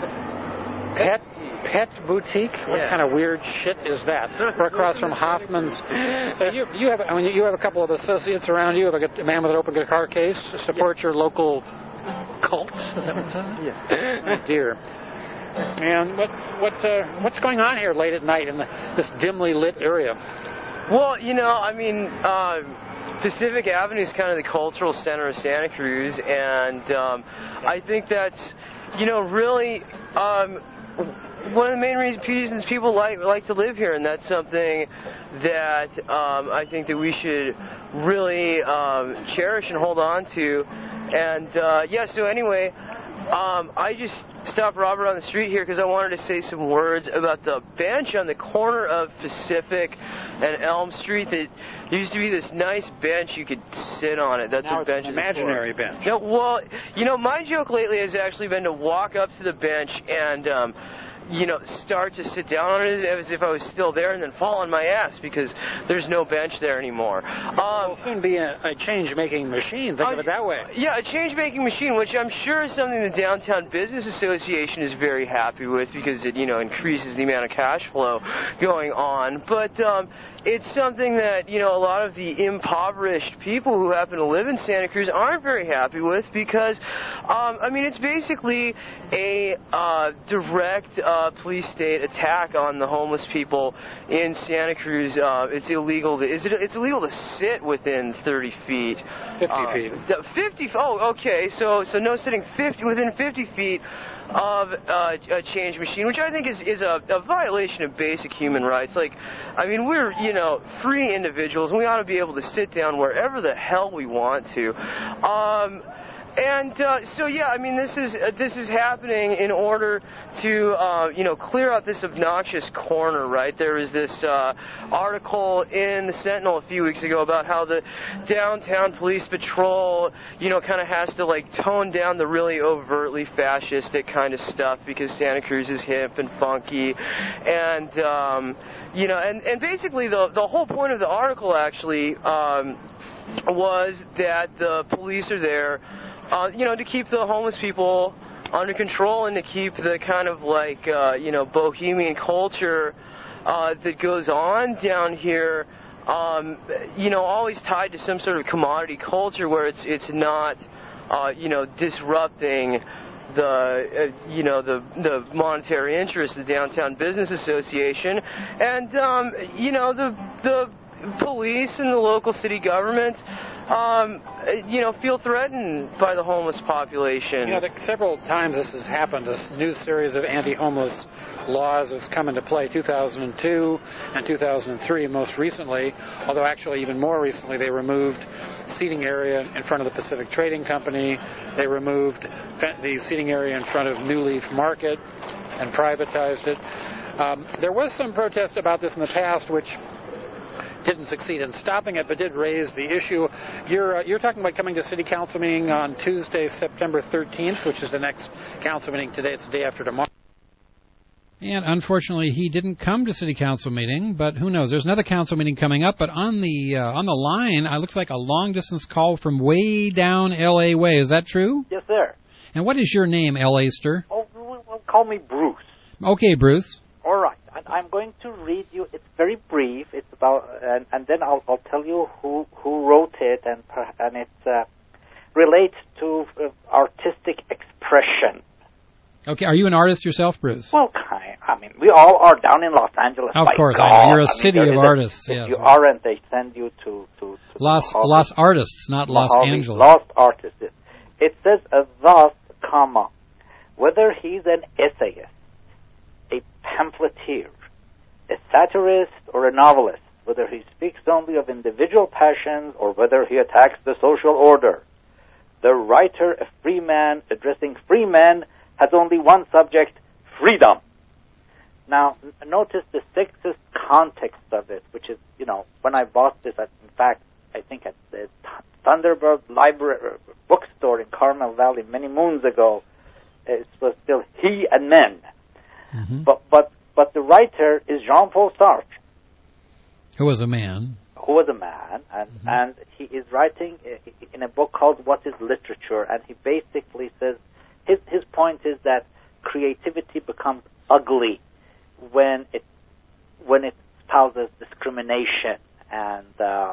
Pet Boutique. What kind of weird shit is that? We're across from Hoffman's. So you have a couple of associates around you. Like a man with an open guitar case. Support your local cults. Is that what it says? Yeah. Oh dear. And what's going on here late at night in this dimly lit area? Well, Pacific Avenue is kind of the cultural center of Santa Cruz, and I think that's, really. one of the main reasons people like to live here, and that's something that I think that we should really cherish and hold on to. And so anyway, I just stopped Robert on the street here because I wanted to say some words about the bench on the corner of Pacific and Elm Street. That used to be this nice bench you could sit on it. That's now what bench it's is an imaginary for. bench. No, well, my joke lately has actually been to walk up to the bench and start to sit down on it as if I was still there and then fall on my ass because there's no bench there anymore. It'll soon be a change-making machine. Think of it that way. Yeah, a change-making machine, which I'm sure is something the Downtown Business Association is very happy with because it, increases the amount of cash flow going on. But it's something that, a lot of the impoverished people who happen to live in Santa Cruz aren't very happy with because, it's basically a direct police state attack on the homeless people in Santa Cruz. It's illegal. It's illegal to sit within 30 feet. 50 feet. 50. Oh, okay. So no sitting within 50 feet of a change machine, which I think is a violation of basic human rights. We're free individuals, and we ought to be able to sit down wherever the hell we want to. This is happening in order to clear out this obnoxious corner, right? There was this article in the Sentinel a few weeks ago about how the downtown police patrol, kind of has to tone down the really overtly fascistic kind of stuff because Santa Cruz is hip and funky, and and basically the whole point of the article actually was that the police are there. To keep the homeless people under control and to keep the kind of bohemian culture that goes on down here, always tied to some sort of commodity culture where it's not, disrupting the monetary interest of the Downtown Business Association, and the police and the local city government feel threatened by the homeless population. Several times this has happened. This new series of anti-homeless laws has come into play, 2002 and 2003 most recently, although actually even more recently they removed seating area in front of the Pacific Trading Company. They removed the seating area in front of New Leaf Market and privatized it. There was some protest about this in the past, which didn't succeed in stopping it, but did raise the issue. You're talking about coming to City Council meeting on Tuesday, September 13th, which is the next council meeting today. It's the day after tomorrow. And unfortunately, he didn't come to City Council meeting, but who knows? There's another council meeting coming up, but on the line, it looks like a long-distance call from way down L.A. way. Is that true? Yes, sir. And what is your name, L.A.ster? Oh, well, call me Bruce. Okay, Bruce. All right. I'm going to read you. It's very brief. It's about, and then I'll tell you who wrote it, and it relates to artistic expression. Okay. Are you an artist yourself, Bruce? Well, we all are down in Los Angeles. Of course, God. I know. You're a city of artists. If yes. you aren't, they send you to Los Artists, not Los Angeles. Lost Artists. It says thus, comma, whether he's an essayist, a pamphleteer, a satirist, or a novelist, whether he speaks only of individual passions or whether he attacks the social order. The writer, a free man addressing free men, has only one subject, freedom. Now, notice the sexist context of it, which is, when I bought this, in fact, I think at the Thunderbird Library bookstore in Carmel Valley many moons ago, it was still he and men. Mm-hmm. But the writer is Jean-Paul Sartre. Who was a man. And he is writing in a book called What is Literature, and he basically says, his point is that creativity becomes ugly when it spouses discrimination and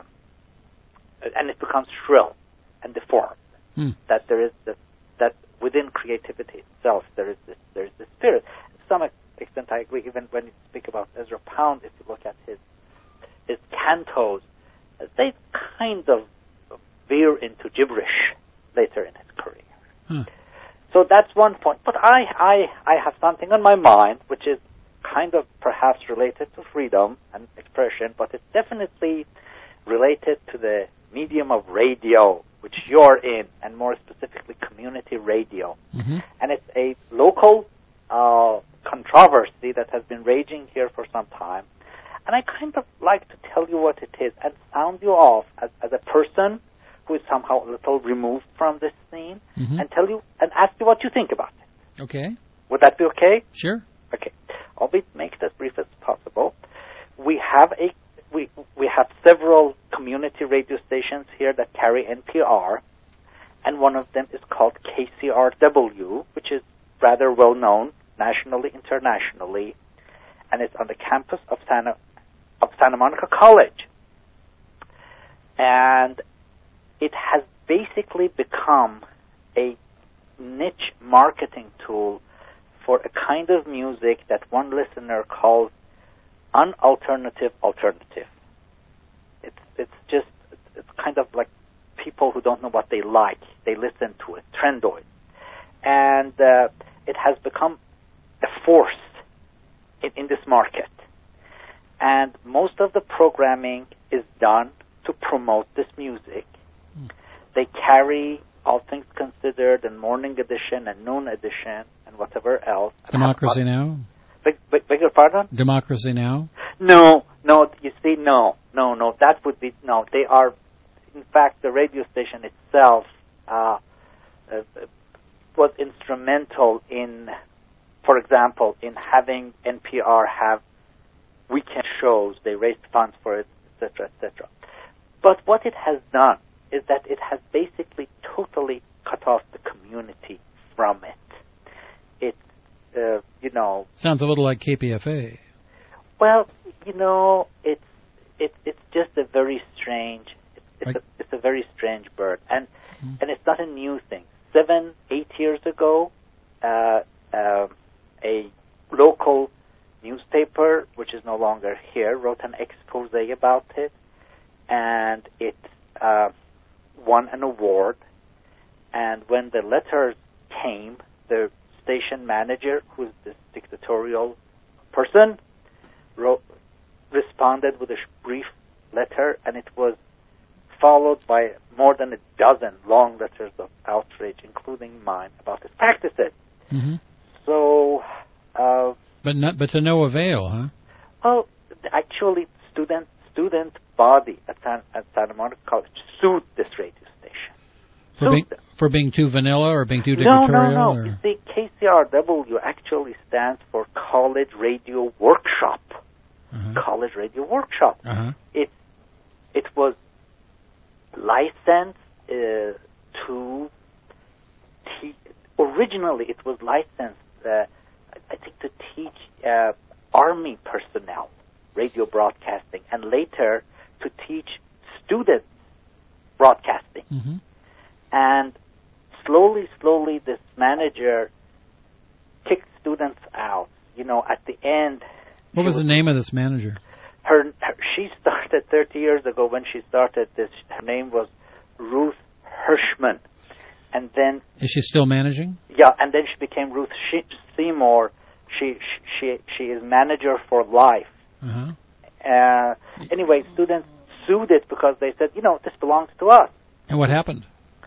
it becomes shrill and deformed. That there is that within creativity itself there is this spirit. To some extent, I agree. Even when you speak about Ezra Pound, if you look at his cantos, they kind of veer into gibberish later in his career. So that's one point. But I have something on my mind, which is kind of perhaps related to freedom and expression, but it's definitely related to the medium of radio, which you're in, and more specifically community radio. Mm-hmm. And it's a local controversy that has been raging here for some time. And I kind of like to tell you what it is and sound you off as a person who is somehow a little removed from this scene, Mm-hmm. and tell you and ask you what you think about it. Okay. Would that be okay? Sure. Okay. I'll make it as brief as possible. We have several community radio stations here that carry NPR, and one of them is called KCRW, which is rather well known nationally, internationally, and it's on the campus of Santa Monica College. And it has basically become a niche marketing tool for a kind of music that one listener calls unalternative alternative. It's kind of like people who don't know what they like. They listen to it, trendoid. And it has become a force in this market. And most of the programming is done to promote this music. They carry All Things Considered and Morning Edition and Noon Edition and whatever else. Democracy Now? Beg your pardon? Democracy Now? No, you see, no, that would be, no, they are, in fact, the radio station itself was instrumental in, for example, in having NPR have weekend shows. They raised funds for it, etc., etc. But what it has done is that it has basically totally cut off the community from it. Sounds a little like KPFA. Well, it's just a very strange. It's a very strange bird, and it's not a new thing. 7-8 years ago, a local newspaper, which is no longer here, wrote an expose about it, and it won an award. And when the letters came, the station manager, who is this dictatorial person, responded with a brief letter, and it was followed by more than a dozen long letters of outrage, including mine, about his practices. Mm-hmm. So, but to no avail, huh? Well, actually, student body at Santa Monica College sued this radio station. For being too vanilla or being too dictatorial? No. Or? You see, KCRW actually stands for College Radio Workshop. Uh-huh. College Radio Workshop. Uh-huh. It was licensed to teach. Originally, it was licensed, I think, to teach Army personnel radio broadcasting, and later to teach students broadcasting. Mm-hmm. And slowly, this manager kicked students out. At the end. What was the name of this manager? She started 30 years ago when she started this. Her name was Ruth Hirschman. And then. Is she still managing? Yeah, and then she became Ruth Seymour. She is manager for life. Uh-huh. Anyway, students sued it because they said, this belongs to us. And what happened?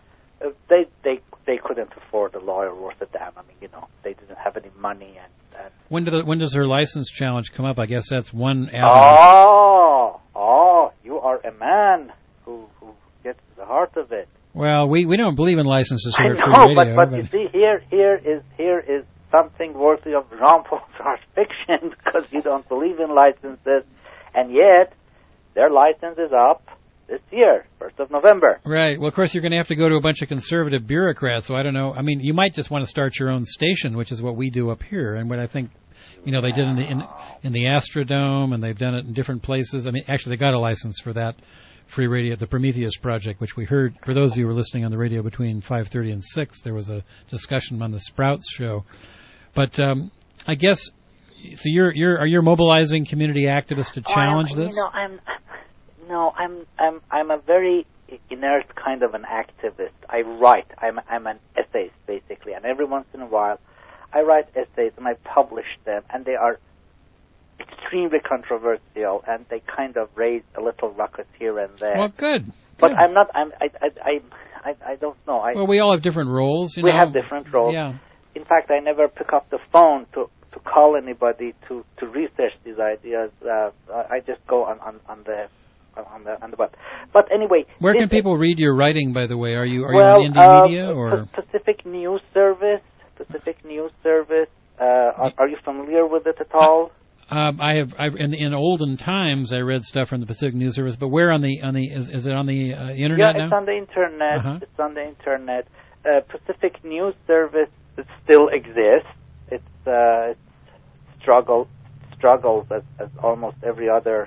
They couldn't afford a lawyer worth a damn. I mean, they didn't have any money. And when does her license challenge come up? I guess that's one avenue. Oh, you are a man who gets to the heart of it. Well, we don't believe in licenses here I at know, Free Radio. but you see, here is something worthy of Jean-Paul Sartre's fiction, because you don't believe in licenses, and yet their license is up this year, 1st of November. Right. Well, of course, you're going to have to go to a bunch of conservative bureaucrats, so I don't know. I mean, you might just want to start your own station, which is what we do up here, and what I think, they did in the Astrodome, and they've done it in different places. I mean, actually, they got a license for that free radio, the Prometheus Project, which we heard, for those of you who were listening on the radio between 5:30 and 6, there was a discussion on the Sprouts show. But I guess, so you're mobilizing community activists to challenge this? I'm a very inert kind of an activist. I write. I'm an essayist, basically. And every once in a while, I write essays and I publish them, and they are extremely controversial, and they kind of raise a little ruckus here and there. Well, good. But I'm not. I don't know. Well, we all have different roles. We have different roles. Yeah. In fact, I never pick up the phone to call anybody to research these ideas. I just go on the web. But anyway, where can people read your writing? By the way, are you on well, Indie Media or Pacific News Service? Pacific News Service. Are you familiar with it at all? In olden times I read stuff from the Pacific News Service, but where is it on the internet now? Yeah, it's on the internet. It's on the internet. Pacific News Service still exists. It's struggles as almost every other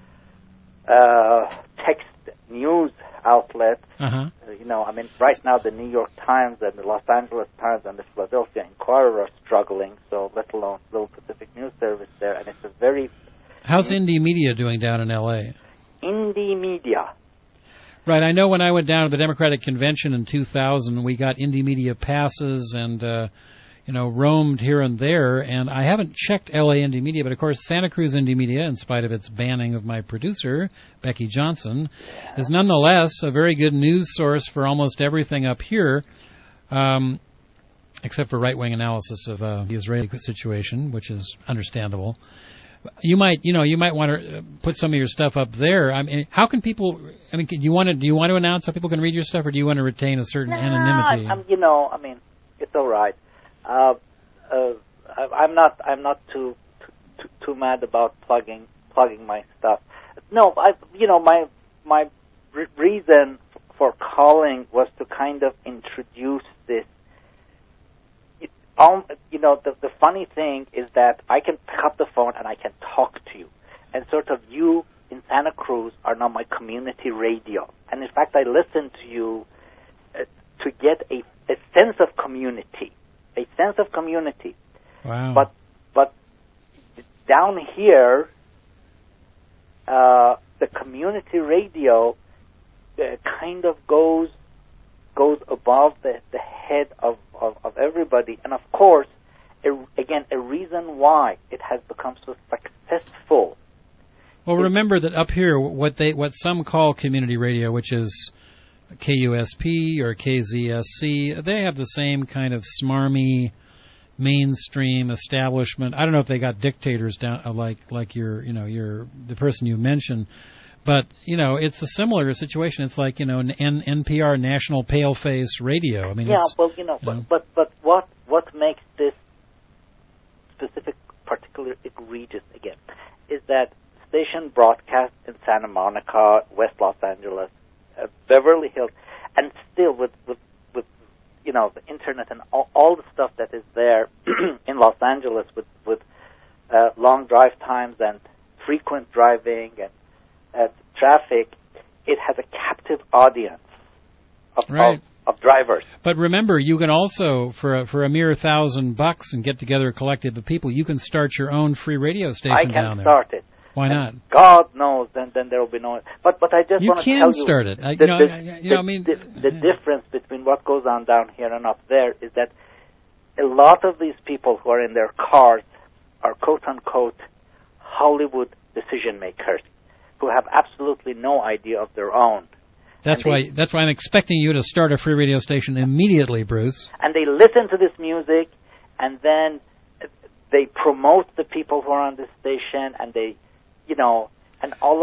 text news outlet. I mean, right now the New York Times and the Los Angeles Times and the Philadelphia Inquirer are struggling, so let alone little Pacific News Service there, and it's a very... How's Indie Media doing down in L.A.? Indie Media. Right, I know when I went down to the Democratic Convention in 2000, we got Indie Media passes and, roamed here and there, and I haven't checked L.A. Indie Media, but of course Santa Cruz Indie Media, in spite of its banning of my producer, Becky Johnson, is nonetheless a very good news source for almost everything up here, except for right-wing analysis of the Israeli situation, which is understandable. You might want to put some of your stuff up there. I mean, how can people? I mean, do you want to announce how people can read your stuff, or do you want to retain a certain anonymity? It's all right. I'm not too mad about plugging my stuff. No, my reason for calling was to kind of introduce this. The funny thing is that I can pick up the phone and I can talk to you, and sort of you in Santa Cruz are now my community radio. And in fact, I listen to you to get a sense of community. A sense of community. Wow. But down here, the community radio kind of goes above the head of everybody, and of course, a reason why it has become so successful. Well, remember that up here, what some call community radio, which is KUSP or KZSC, they have the same kind of smarmy mainstream establishment. I don't know if they got dictators down like the person you mentioned, but it's a similar situation. It's like NPR, National Paleface Radio. I mean, but what makes this specific particular egregious again is that station broadcast in Santa Monica, West Los Angeles, Beverly Hills, and still with the internet and all the stuff that is there in Los Angeles with long drive times and frequent driving and traffic, it has a captive audience of drivers. But remember, you can also, for a mere $1,000 and get together a collective of people, you can start your own free radio station down there. I can start it. Why not? God knows, then there will be no. But I just want to tell you. You can start it. The difference between what goes on down here and up there is that a lot of these people who are in their cars are quote unquote Hollywood decision makers who have absolutely no idea of their own. That's why I'm expecting you to start a free radio station immediately, Bruce. And they listen to this music, and then they promote the people who are on this station, and they. And all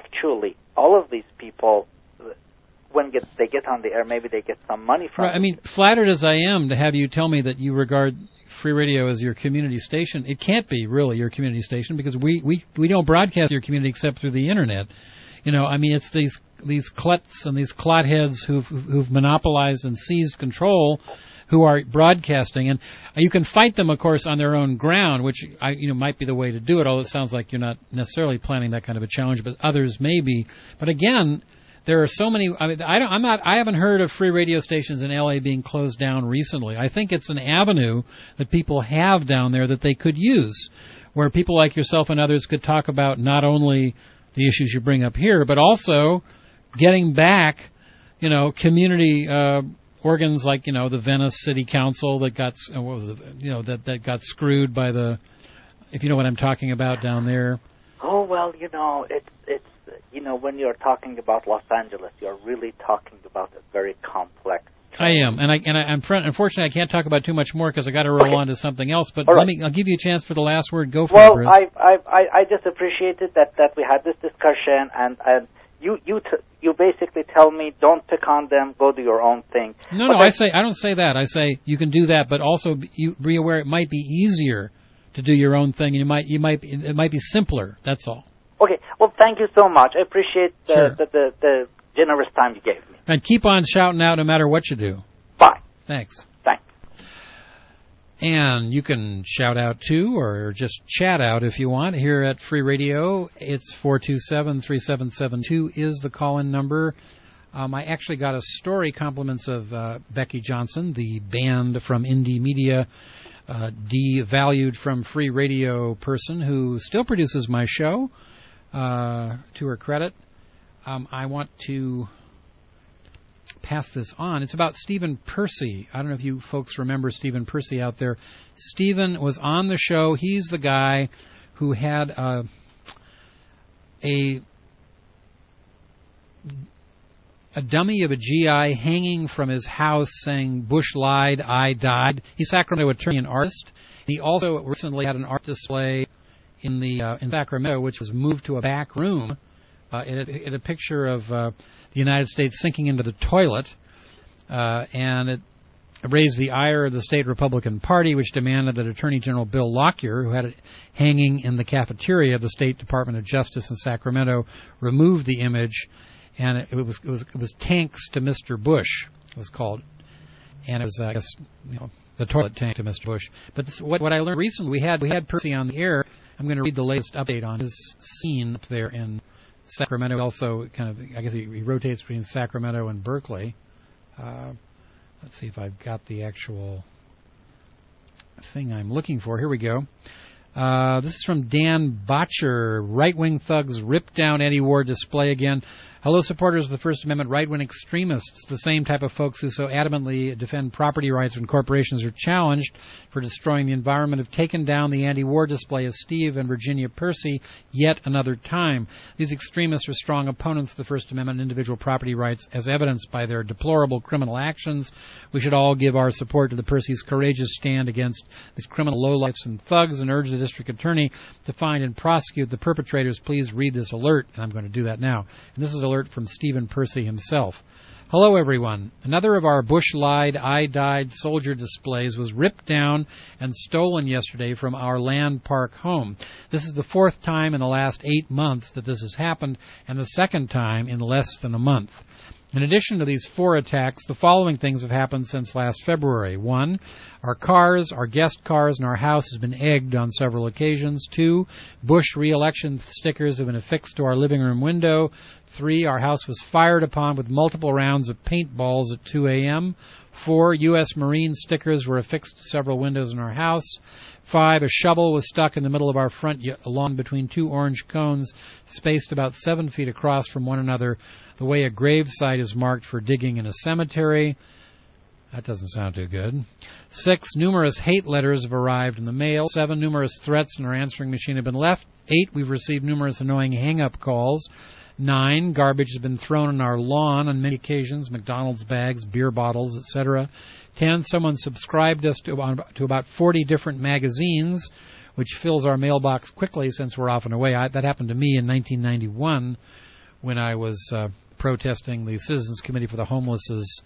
of these people, when they get on the air, maybe they get some money from it. I mean, flattered as I am to have you tell me that you regard free radio as your community station. It can't be really your community station because we don't broadcast your community except through the internet. It's these kluts and these clotheads who've monopolized and seized control, who are broadcasting, and you can fight them, of course, on their own ground, which might be the way to do it. Although it sounds like you're not necessarily planning that kind of a challenge, but others may be. But again, there are so many. I haven't heard of free radio stations in LA being closed down recently. I think it's an avenue that people have down there that they could use, where people like yourself and others could talk about not only the issues you bring up here, but also getting back community organs like the Venice City Council that got that got screwed by the, if you know what I'm talking about down there. Oh well, it's when you're talking about Los Angeles, you're really talking about a very complex. I am, unfortunately, I can't talk about too much more because I got to roll on to something else. But right. I'll give you a chance for the last word. Go for it. Well, I just appreciated that we had this discussion, and you basically tell me don't pick on them, go do your own thing. No, I don't say that. I say you can do that, but also be aware it might be easier to do your own thing, and it might be simpler. That's all. Okay. Well, thank you so much. I appreciate the generous time you gave me. And keep on shouting out no matter what you do. Bye. Thanks. Thanks. And you can shout out too, or just chat out if you want. Here at Free Radio, it's 427-3772 is the call-in number. I actually got a story, compliments of Becky Johnson, the banned from Indie Media, devalued from Free Radio person who still produces my show, to her credit. I want to pass this on. It's about Stephen Percy. I don't know if you folks remember Stephen Percy out there. Stephen was on the show. He's the guy who had a dummy of a GI hanging from his house saying, "Bush lied, I died." He's a Sacramento attorney and artist. He also recently had an art display in Sacramento, which was moved to a back room. It had a picture of the United States sinking into the toilet, and it raised the ire of the state Republican Party, which demanded that Attorney General Bill Lockyer, who had it hanging in the cafeteria of the State Department of Justice in Sacramento, remove the image. And it was Tanks to Mr. Bush, it was called, and it was I guess the toilet tank to Mr. Bush. But what I learned recently, we had Percy on the air. I'm going to read the latest update on his scene up there in Sacramento. Also, I guess he rotates between Sacramento and Berkeley. Let's see if I've got the actual thing I'm looking for. Here we go. This is from Dan Botcher. Right-wing thugs rip down anti-war display again. Hello, supporters of the First Amendment, right-wing extremists, the same type of folks who so adamantly defend property rights when corporations are challenged for destroying the environment, have taken down the anti-war display of Steve and Virginia Percy yet another time. These extremists are strong opponents of the First Amendment and individual property rights, as evidenced by their deplorable criminal actions. We should all give our support to the Percy's courageous stand against these criminal lowlifes and thugs and urge the district attorney to find and prosecute the perpetrators. Please read this alert, and I'm going to do that now. And this is alert from Stephen Percy himself. Hello, everyone. Another of our Bush lied, I died soldier displays was ripped down and stolen yesterday from our Land Park home. This is the fourth time in the last 8 months that this has happened, and the second time in less than a month. In addition to these 4 attacks, the following things have happened since last February. 1, our cars, our guest cars, and our house has been egged on several occasions. 2, Bush re-election stickers have been affixed to our living room window. 3, our house was fired upon with multiple rounds of paintballs at 2 a.m. 4, U.S. Marine stickers were affixed to several windows in our house. 5, a shovel was stuck in the middle of our front lawn between 2 orange cones, spaced about 7 feet across from one another, the way a grave site is marked for digging in a cemetery. That doesn't sound too good. 6, numerous hate letters have arrived in the mail. 7, numerous threats in our answering machine have been left. 8, we've received numerous annoying hang-up calls. 9, garbage has been thrown on our lawn on many occasions, McDonald's bags, beer bottles, etc. 10, someone subscribed us to about 40 different magazines, which fills our mailbox quickly since we're often away. That happened to me in 1991 when I was protesting the Citizens Committee for the Homeless's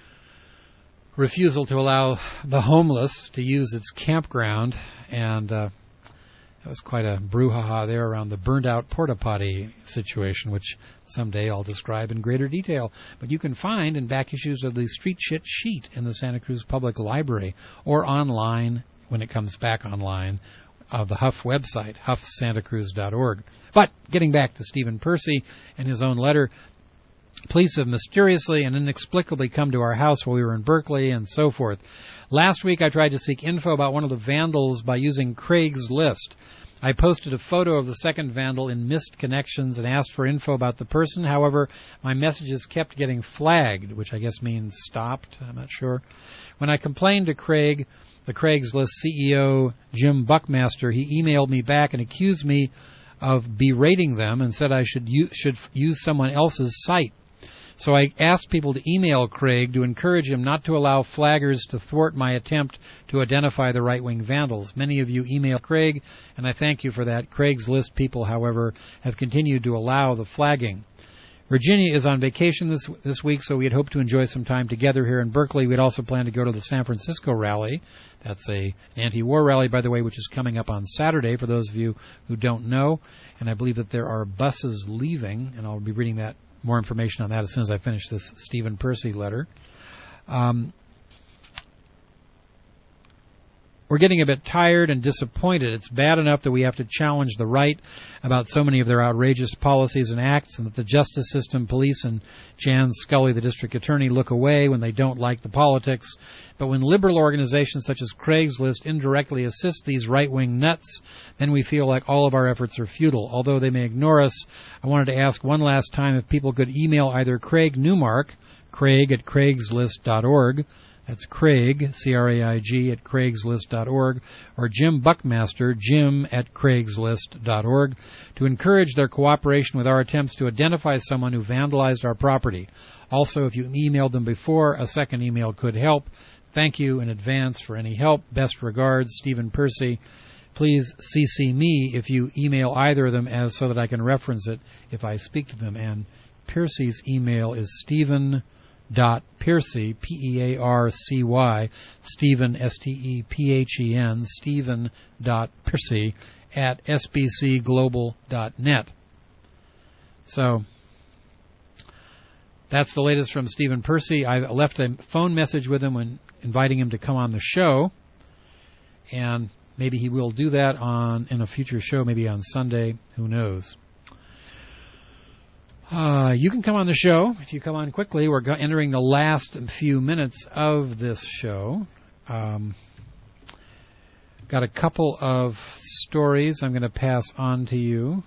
refusal to allow the homeless to use its campground, and that was quite a brouhaha there around the burned-out porta-potty situation, which someday I'll describe in greater detail. But you can find in back issues of the Street Shit Sheet in the Santa Cruz Public Library, or online, when it comes back online, of the Huff website, huffsantacruz.org. But getting back to Stephen Percy and his own letter, police have mysteriously and inexplicably come to our house while we were in Berkeley, and so forth. Last week I tried to seek info about one of the vandals by using Craigslist. I posted a photo of the second vandal in missed connections and asked for info about the person. However, my messages kept getting flagged, which I guess means stopped. I'm not sure. When I complained to Craig, the Craigslist CEO, Jim Buckmaster, he emailed me back and accused me of berating them and said I should use someone else's site. So I asked people to email Craig to encourage him not to allow flaggers to thwart my attempt to identify the right-wing vandals. Many of you emailed Craig, and I thank you for that. Craigslist people, however, have continued to allow the flagging. Virginia is on vacation this week, so we had hoped to enjoy some time together here in Berkeley. We'd also planned to go to the San Francisco rally. That's an anti-war rally, by the way, which is coming up on Saturday, for those of you who don't know. And I believe that there are buses leaving, and I'll be reading that more information on that as soon as I finish this Stephen Percy letter. We're getting a bit tired and disappointed. It's bad enough that we have to challenge the right about so many of their outrageous policies and acts, and that the justice system, police, and Jan Scully, the district attorney, look away when they don't like the politics. But when liberal organizations such as Craigslist indirectly assist these right-wing nuts, then we feel like all of our efforts are futile. Although they may ignore us, I wanted to ask one last time if people could email either Craig Newmark, Craig@Craigslist.org, that's Craig, C-R-A-I-G, at Craigslist.org, or Jim Buckmaster, Jim@Craigslist.org, to encourage their cooperation with our attempts to identify someone who vandalized our property. Also, if you emailed them before, a second email could help. Thank you in advance for any help. Best regards, Stephen Percy. Please CC me if you email either of them so that I can reference it if I speak to them. And Percy's email is Stephen.Percy, P-E-A-R-C-Y, Stephen, S-T-E-P-H-E-N, Stephen.Percy at sbcglobal.net. So that's the latest from Stephen Percy. I left a phone message with him when inviting him to come on the show, and maybe he will do that in a future show, maybe on Sunday. Who knows? You can come on the show if you come on quickly. We're entering the last few minutes of this show. Got a couple of stories I'm going to pass on to you.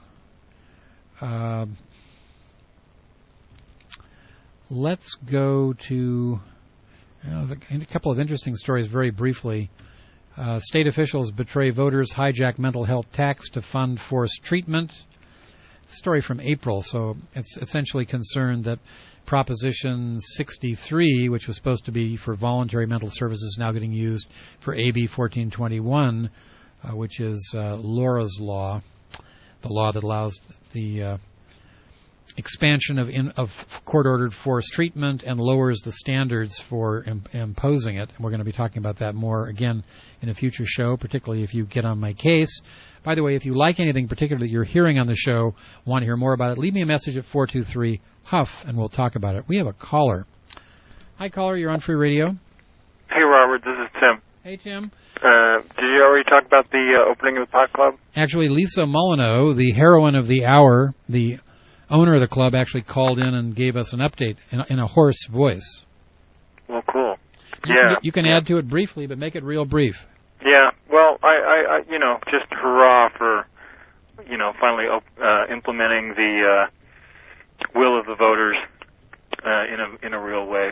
Let's go to a couple of interesting stories very briefly. State officials betray voters, hijack mental health tax to fund forced treatment. Story from April, so it's essentially concerned that Proposition 63, which was supposed to be for voluntary mental services, is now getting used for AB 1421, which is Laura's law, the law that allows the expansion of court-ordered forced treatment and lowers the standards for imposing it. And we're going to be talking about that more, again, in a future show, particularly if you get on my case. By the way, if you like anything particular that you're hearing on the show, want to hear more about it, leave me a message at 423-HUFF, and we'll talk about it. We have a caller. Hi, caller. You're on Free Radio. Hey, Robert. This is Tim. Hey, Tim. Did you already talk about the opening of the Pot Club? Actually, Lisa Molyneux, the heroine of the hour, the owner of the club, actually called in and gave us an update in a hoarse voice. Well, cool. You can add to it briefly, but make it real brief. Yeah. Well, I just hurrah for, finally implementing the will of the voters in a real way.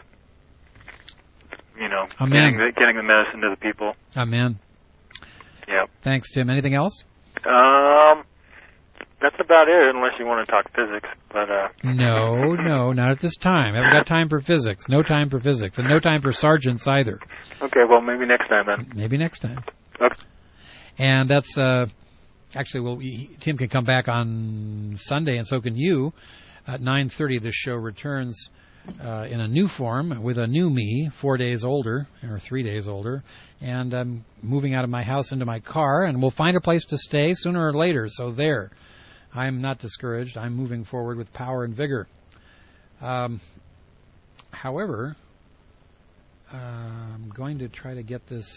Amen. Getting the medicine to the people. Amen. Yeah. Thanks, Tim. Anything else? That's about it, unless you want to talk physics. But No, not at this time. I haven't got time for physics. No time for physics. And no time for sergeants either. Okay, well, maybe next time then. Maybe next time. Okay. And that's, Tim can come back on Sunday, and so can you. At 9:30, this show returns in a new form with a new me, 4 days older, or 3 days older. And I'm moving out of my house into my car, and we'll find a place to stay sooner or later. So there. I'm not discouraged. I'm moving forward with power and vigor. However, I'm going to try to get this.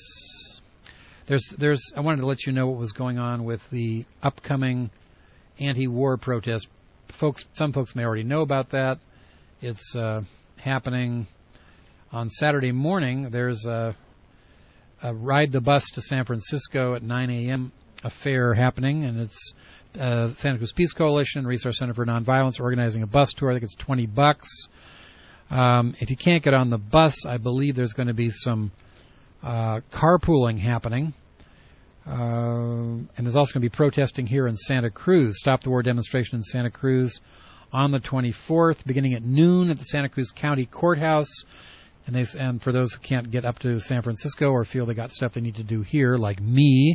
I wanted to let you know what was going on with the upcoming anti-war protest. Some folks may already know about that. It's happening on Saturday morning. There's a ride the bus to San Francisco at 9 a.m. affair happening, and it's Santa Cruz Peace Coalition, Resource Center for Nonviolence, organizing a bus tour. I think it's $20. If you can't get on the bus, I believe there's going to be some carpooling happening. And there's also going to be protesting here in Santa Cruz. Stop the War demonstration in Santa Cruz on the 24th, beginning at noon at the Santa Cruz County Courthouse. And for those who can't get up to San Francisco or feel they got stuff they need to do here, like me,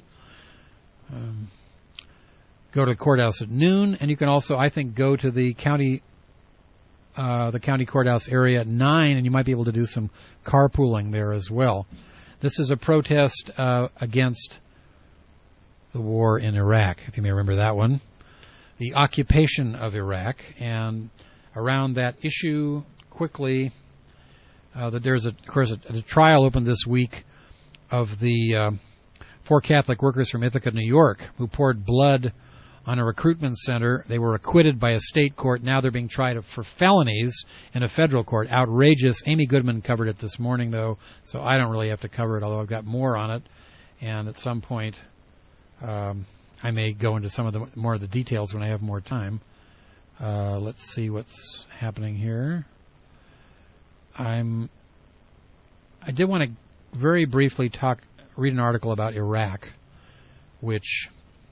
go to the courthouse at noon. And you can also, I think, go to the county courthouse area at 9, and you might be able to do some carpooling there as well. This is a protest against the war in Iraq, if you may remember that one. The occupation of Iraq, and around that issue, quickly, that there's of course a trial opened this week of the 4 Catholic workers from Ithaca, New York, who poured blood on a recruitment center. They were acquitted by a state court. Now they're being tried for felonies in a federal court. Outrageous. Amy Goodman covered it this morning, though, so I don't really have to cover it, although I've got more on it. And at some point, I may go into some of the more of the details when I have more time. Let's see what's happening here. I did want to very briefly read an article about Iraq, which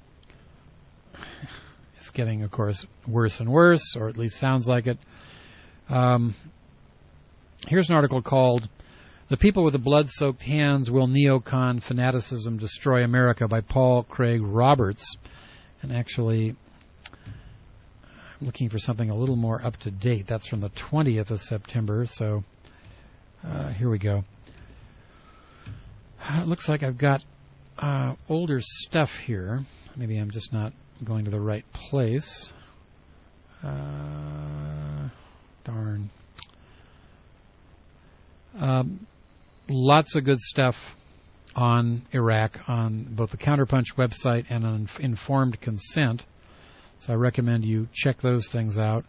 is getting, of course, worse and worse, or at least sounds like it. Here's an article called "The People with the Blood-Soaked Hands Will Neocon Fanaticism Destroy America" by Paul Craig Roberts. And actually, I'm looking for something a little more up to date. That's from the 20th of September, so here we go. It looks like I've got older stuff here. Maybe I'm just not going to the right place. Darn. Lots of good stuff on Iraq on both the Counterpunch website and on Informed Consent. So I recommend you check those things out.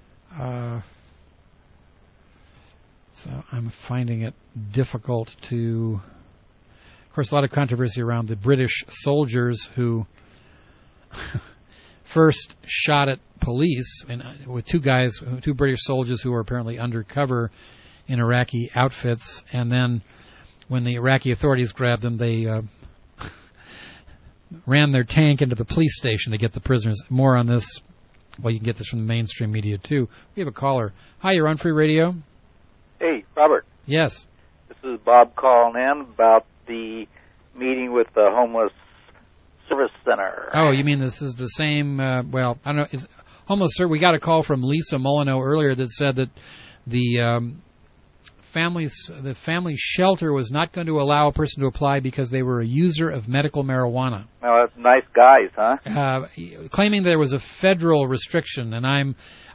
So I'm finding it difficult to... Of course, a lot of controversy around the British soldiers who first shot at police with two British soldiers who were apparently undercover in Iraqi outfits, and then when the Iraqi authorities grabbed them, they ran their tank into the police station to get the prisoners. More on this. Well, you can get this from the mainstream media, too. We have a caller. Hi, you're on Free Radio. Hey, Robert. Yes. This is Bob calling in about the meeting with the Homeless Service Center. Oh, you mean this is the same, well, I don't know, we got a call from Lisa Molyneux earlier that said that the family shelter was not going to allow a person to apply because they were a user of medical marijuana. Oh, that's nice guys, huh? Claiming there was a federal restriction, and I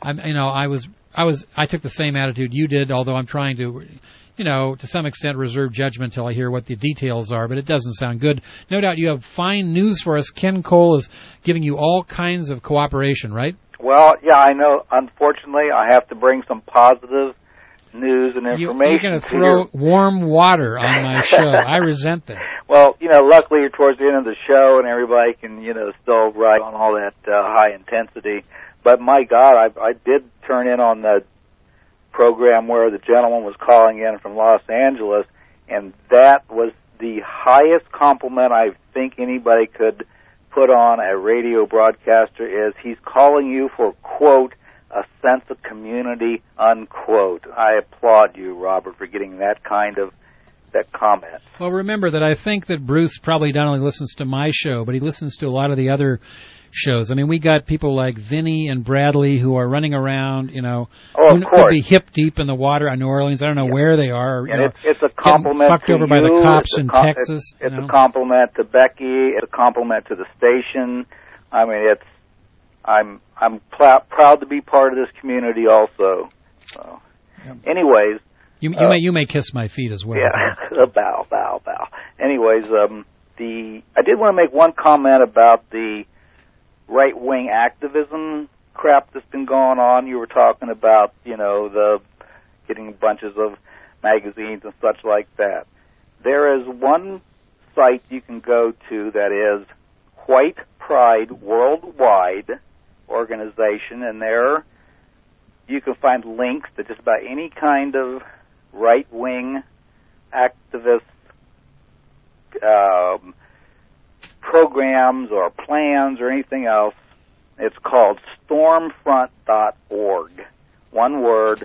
took the same attitude you did, although I'm trying to, to some extent reserve judgment till I hear what the details are, but it doesn't sound good. No doubt you have fine news for us. Ken Cole is giving you all kinds of cooperation, right? Well, yeah, I know. Unfortunately, I have to bring some positive news and information. You're going to throw warm water on my show. I resent that. Well, luckily you're towards the end of the show and everybody can, still write on all that high intensity. But my God, I did turn in on the program where the gentleman was calling in from Los Angeles, and that was the highest compliment I think anybody could put on a radio broadcaster is he's calling you for, quote, a sense of community, unquote. I applaud you, Robert, for getting that comment. Well, remember that I think that Bruce probably not only listens to my show, but he listens to a lot of the other shows. I mean, we got people like Vinny and Bradley who are running around, who could be hip deep in the water in New Orleans. I don't know where they are. And it's a compliment fucked to over you. by the cops in Texas. It's a compliment to Becky. It's a compliment to the station. I mean, I'm proud to be part of this community also. So, anyways, you may kiss my feet as well. Yeah, bow. Anyways, I did want to make one comment about the right-wing activism crap that's been going on. You were talking about, the getting bunches of magazines and such like that. There is one site you can go to that is White Pride Worldwide organization, and there you can find links to just about any kind of right-wing activist programs or plans or anything else. It's called stormfront.org. One word,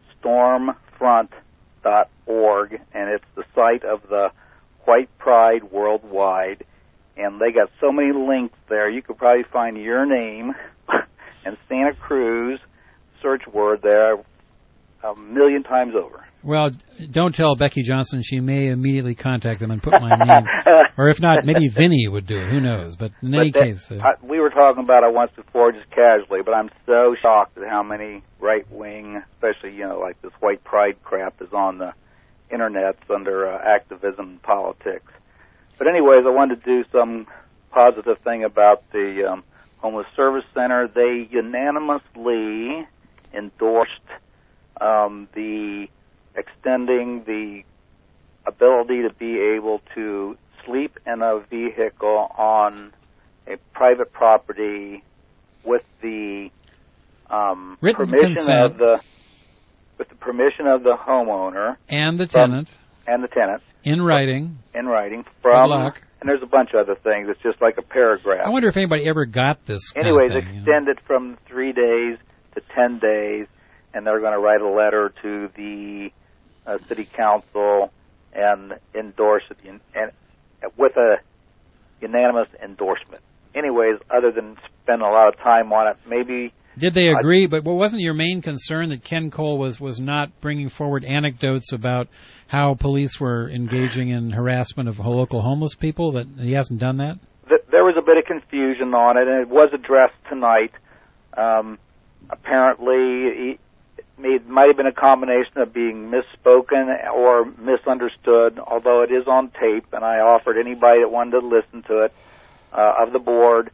stormfront.org, and it's the site of the White Pride Worldwide. And they got so many links there, you could probably find your name and Santa Cruz search word there 1,000,000 times over. Well, don't tell Becky Johnson. She may immediately contact them and put my name. Or if not, maybe Vinny would do it. Who knows? But in any case... we were talking about it once before just casually, but I'm so shocked at how many right-wing, especially, like this white pride crap is on the internet under activism and politics. But anyways, I wanted to do some positive thing about the Homeless Service Center. They unanimously endorsed the extending the ability to be able to sleep in a vehicle on a private property with the permission of the homeowner and the tenant in writing. From, and there's a bunch of other things. It's just like a paragraph. I wonder if anybody ever got this. Anyways, extend it from 3 days to 10 days, and they're going to write a letter to the city council and endorse it, and with a unanimous endorsement. Anyways, other than spending a lot of time on it, maybe... Did they agree? But wasn't your main concern that Ken Cole was not bringing forward anecdotes about how police were engaging in harassment of local homeless people, that he hasn't done that? There was a bit of confusion on it, and it was addressed tonight. Apparently, it might have been a combination of being misspoken or misunderstood, although it is on tape, and I offered anybody that wanted to listen to it of the board,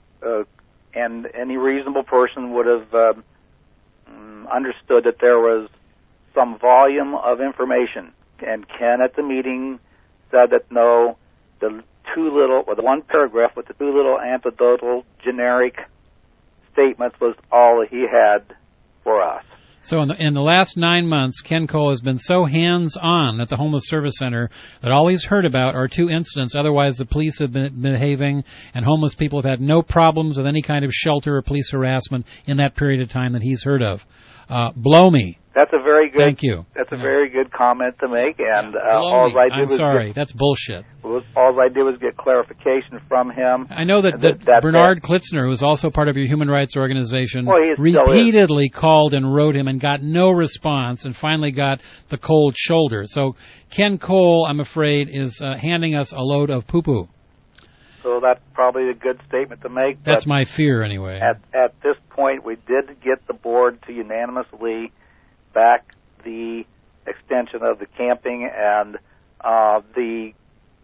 and any reasonable person would have understood that there was some volume of information. And Ken at the meeting said that no, the one paragraph with the two little anecdotal generic statements was all that he had for us. So in the last 9 months, Ken Cole has been so hands-on at the Homeless Service Center that all he's heard about are 2 incidents. Otherwise, the police have been behaving, and homeless people have had no problems with any kind of shelter or police harassment in that period of time that he's heard of. Blow me. That's a very good. Thank you. That's a very good comment to make, and all I did was that's bullshit. All I did was get clarification from him. I know that Bernard Klitzner, who is also part of your human rights organization, repeatedly called and wrote him and got no response, and finally got the cold shoulder. So Ken Cole, I'm afraid, is handing us a load of poo-poo. So that's probably a good statement to make. That's my fear, anyway. At this point, we did get the board to unanimously back the extension of the camping, and the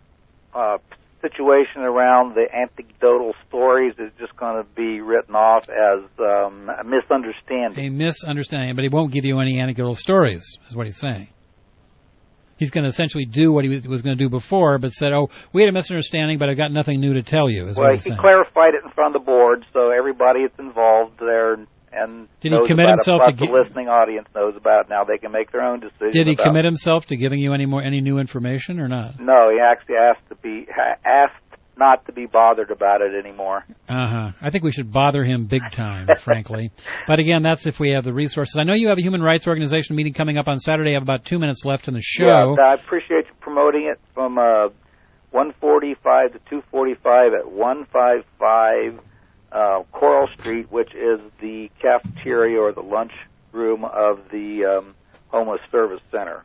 situation around the anecdotal stories is just going to be written off as a misunderstanding. A misunderstanding, but he won't give you any anecdotal stories, is what he's saying. He's going to essentially do what he was going to do before, but said, we had a misunderstanding, but I've got nothing new to tell you, is what he's saying. He clarified it in front of the board, so everybody that's involved there and did he commit himself to the listening audience knows about it. Now they can make their own decision. Did he commit himself to giving you any new information or not? No, he actually asked not to be bothered about it anymore. I think we should bother him big time, frankly. But again, that's if we have the resources. I know you have a human rights organization meeting coming up on Saturday. I have about 2 minutes left in the show. Yeah, I appreciate you promoting it from 145 to 245 at 155 Coral Street, which is the cafeteria or the lunch room of the Homeless Service Center.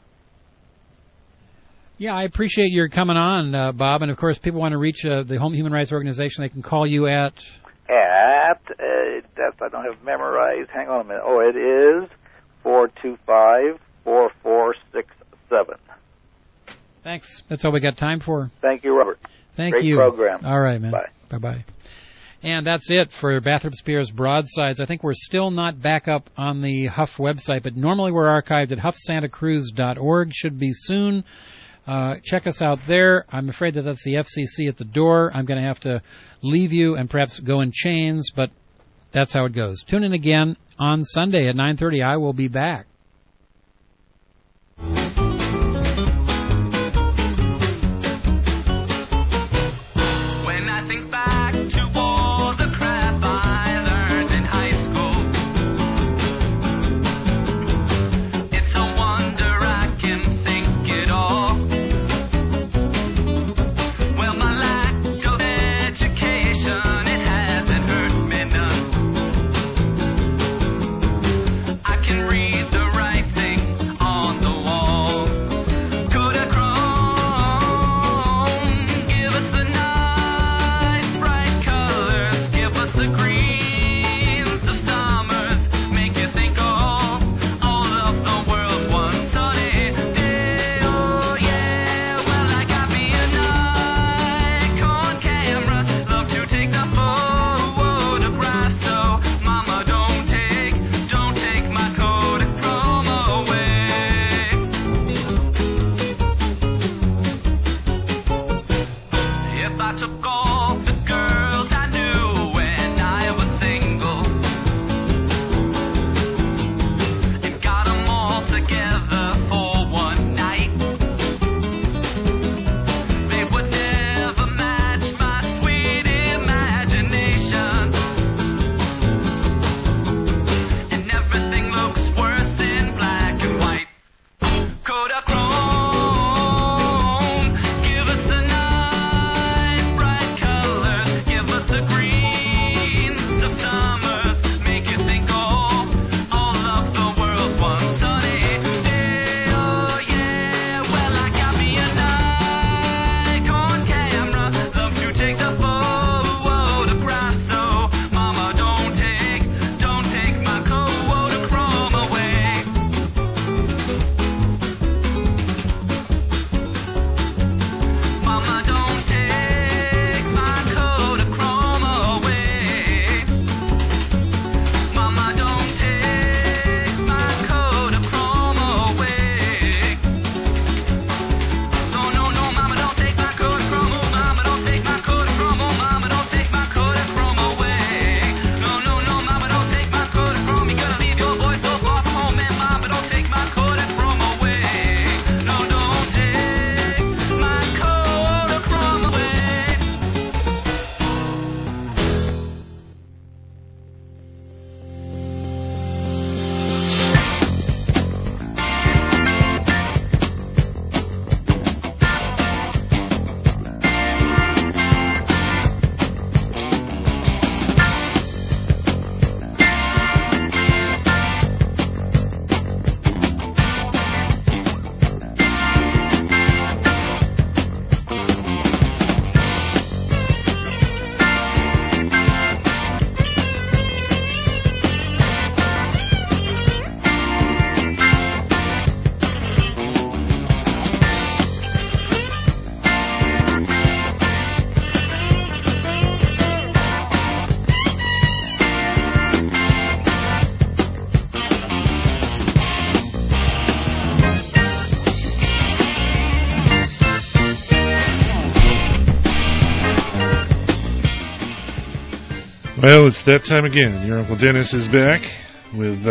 Yeah, I appreciate your coming on, Bob. And, of course, people want to reach the Home Human Rights Organization. They can call you at... I don't have memorized. Hang on a minute. It is 425-4467. Thanks. That's all we got time for. Thank you, Robert. Thank you. Great program. All right, man. Bye. Bye-bye. And that's it for Bathrop Spears Broadsides. I think we're still not back up on the Huff website, but normally we're archived at huffsantacruz.org. Should be soon. Check us out there. I'm afraid that that's the FCC at the door. I'm going to have to leave you and perhaps go in chains, but that's how it goes. Tune in again on Sunday at 9:30. I will be back. When I think back to all the crap I learned in high school, it's a wonder I can think it all. Well, my lack of education, it hasn't hurt me none. I can read the writing on the wall. Kodachrome, give us the nice bright colors, give us the greens of summers, make you think all of the world's one sunny day. Oh yeah, well I got me a Nikon camera, love to take the photograph. So mama, don't take my Kodachrome away. If I took all the girls I knew when I was single and got them all together for one night, they would never match my sweet imagination. And everything looks worse in black and white. Kodachrome, give us the nice bright colors, give us the greens of summers, make you think all of the world's one sunny day. Oh yeah, well I got me a Nikon camera, love to take the photograph. So mama, don't take my Kodachrome away. Mama, don't take my Kodachrome away. Mama, don't take my Kodachrome away. No, mama, don't take my Kodachrome. Oh, mama, don't take my Kodachrome. Oh, mama, don't take my Kodachrome away. No, mama, don't take my Kodachrome. You're gonna leave your boy so far from home, and mama, don't take my Kodachrome away. No, don't take my Kodachrome away. Well, it's that time again. Your Uncle Dennis is back with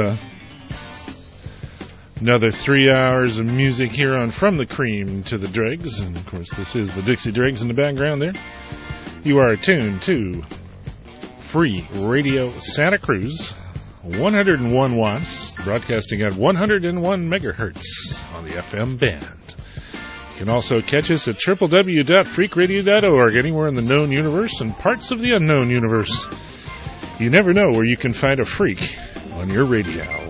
another 3 hours of music here on From the Cream to the Dregs. And, of course, this is the Dixie Dregs in the background there. You are tuned to Free Radio Santa Cruz, 101 watts, broadcasting at 101 megahertz on the FM band. You can also catch us at www.freakradio.org, anywhere in the known universe and parts of the unknown universe. You never know where you can find a freak on your radio.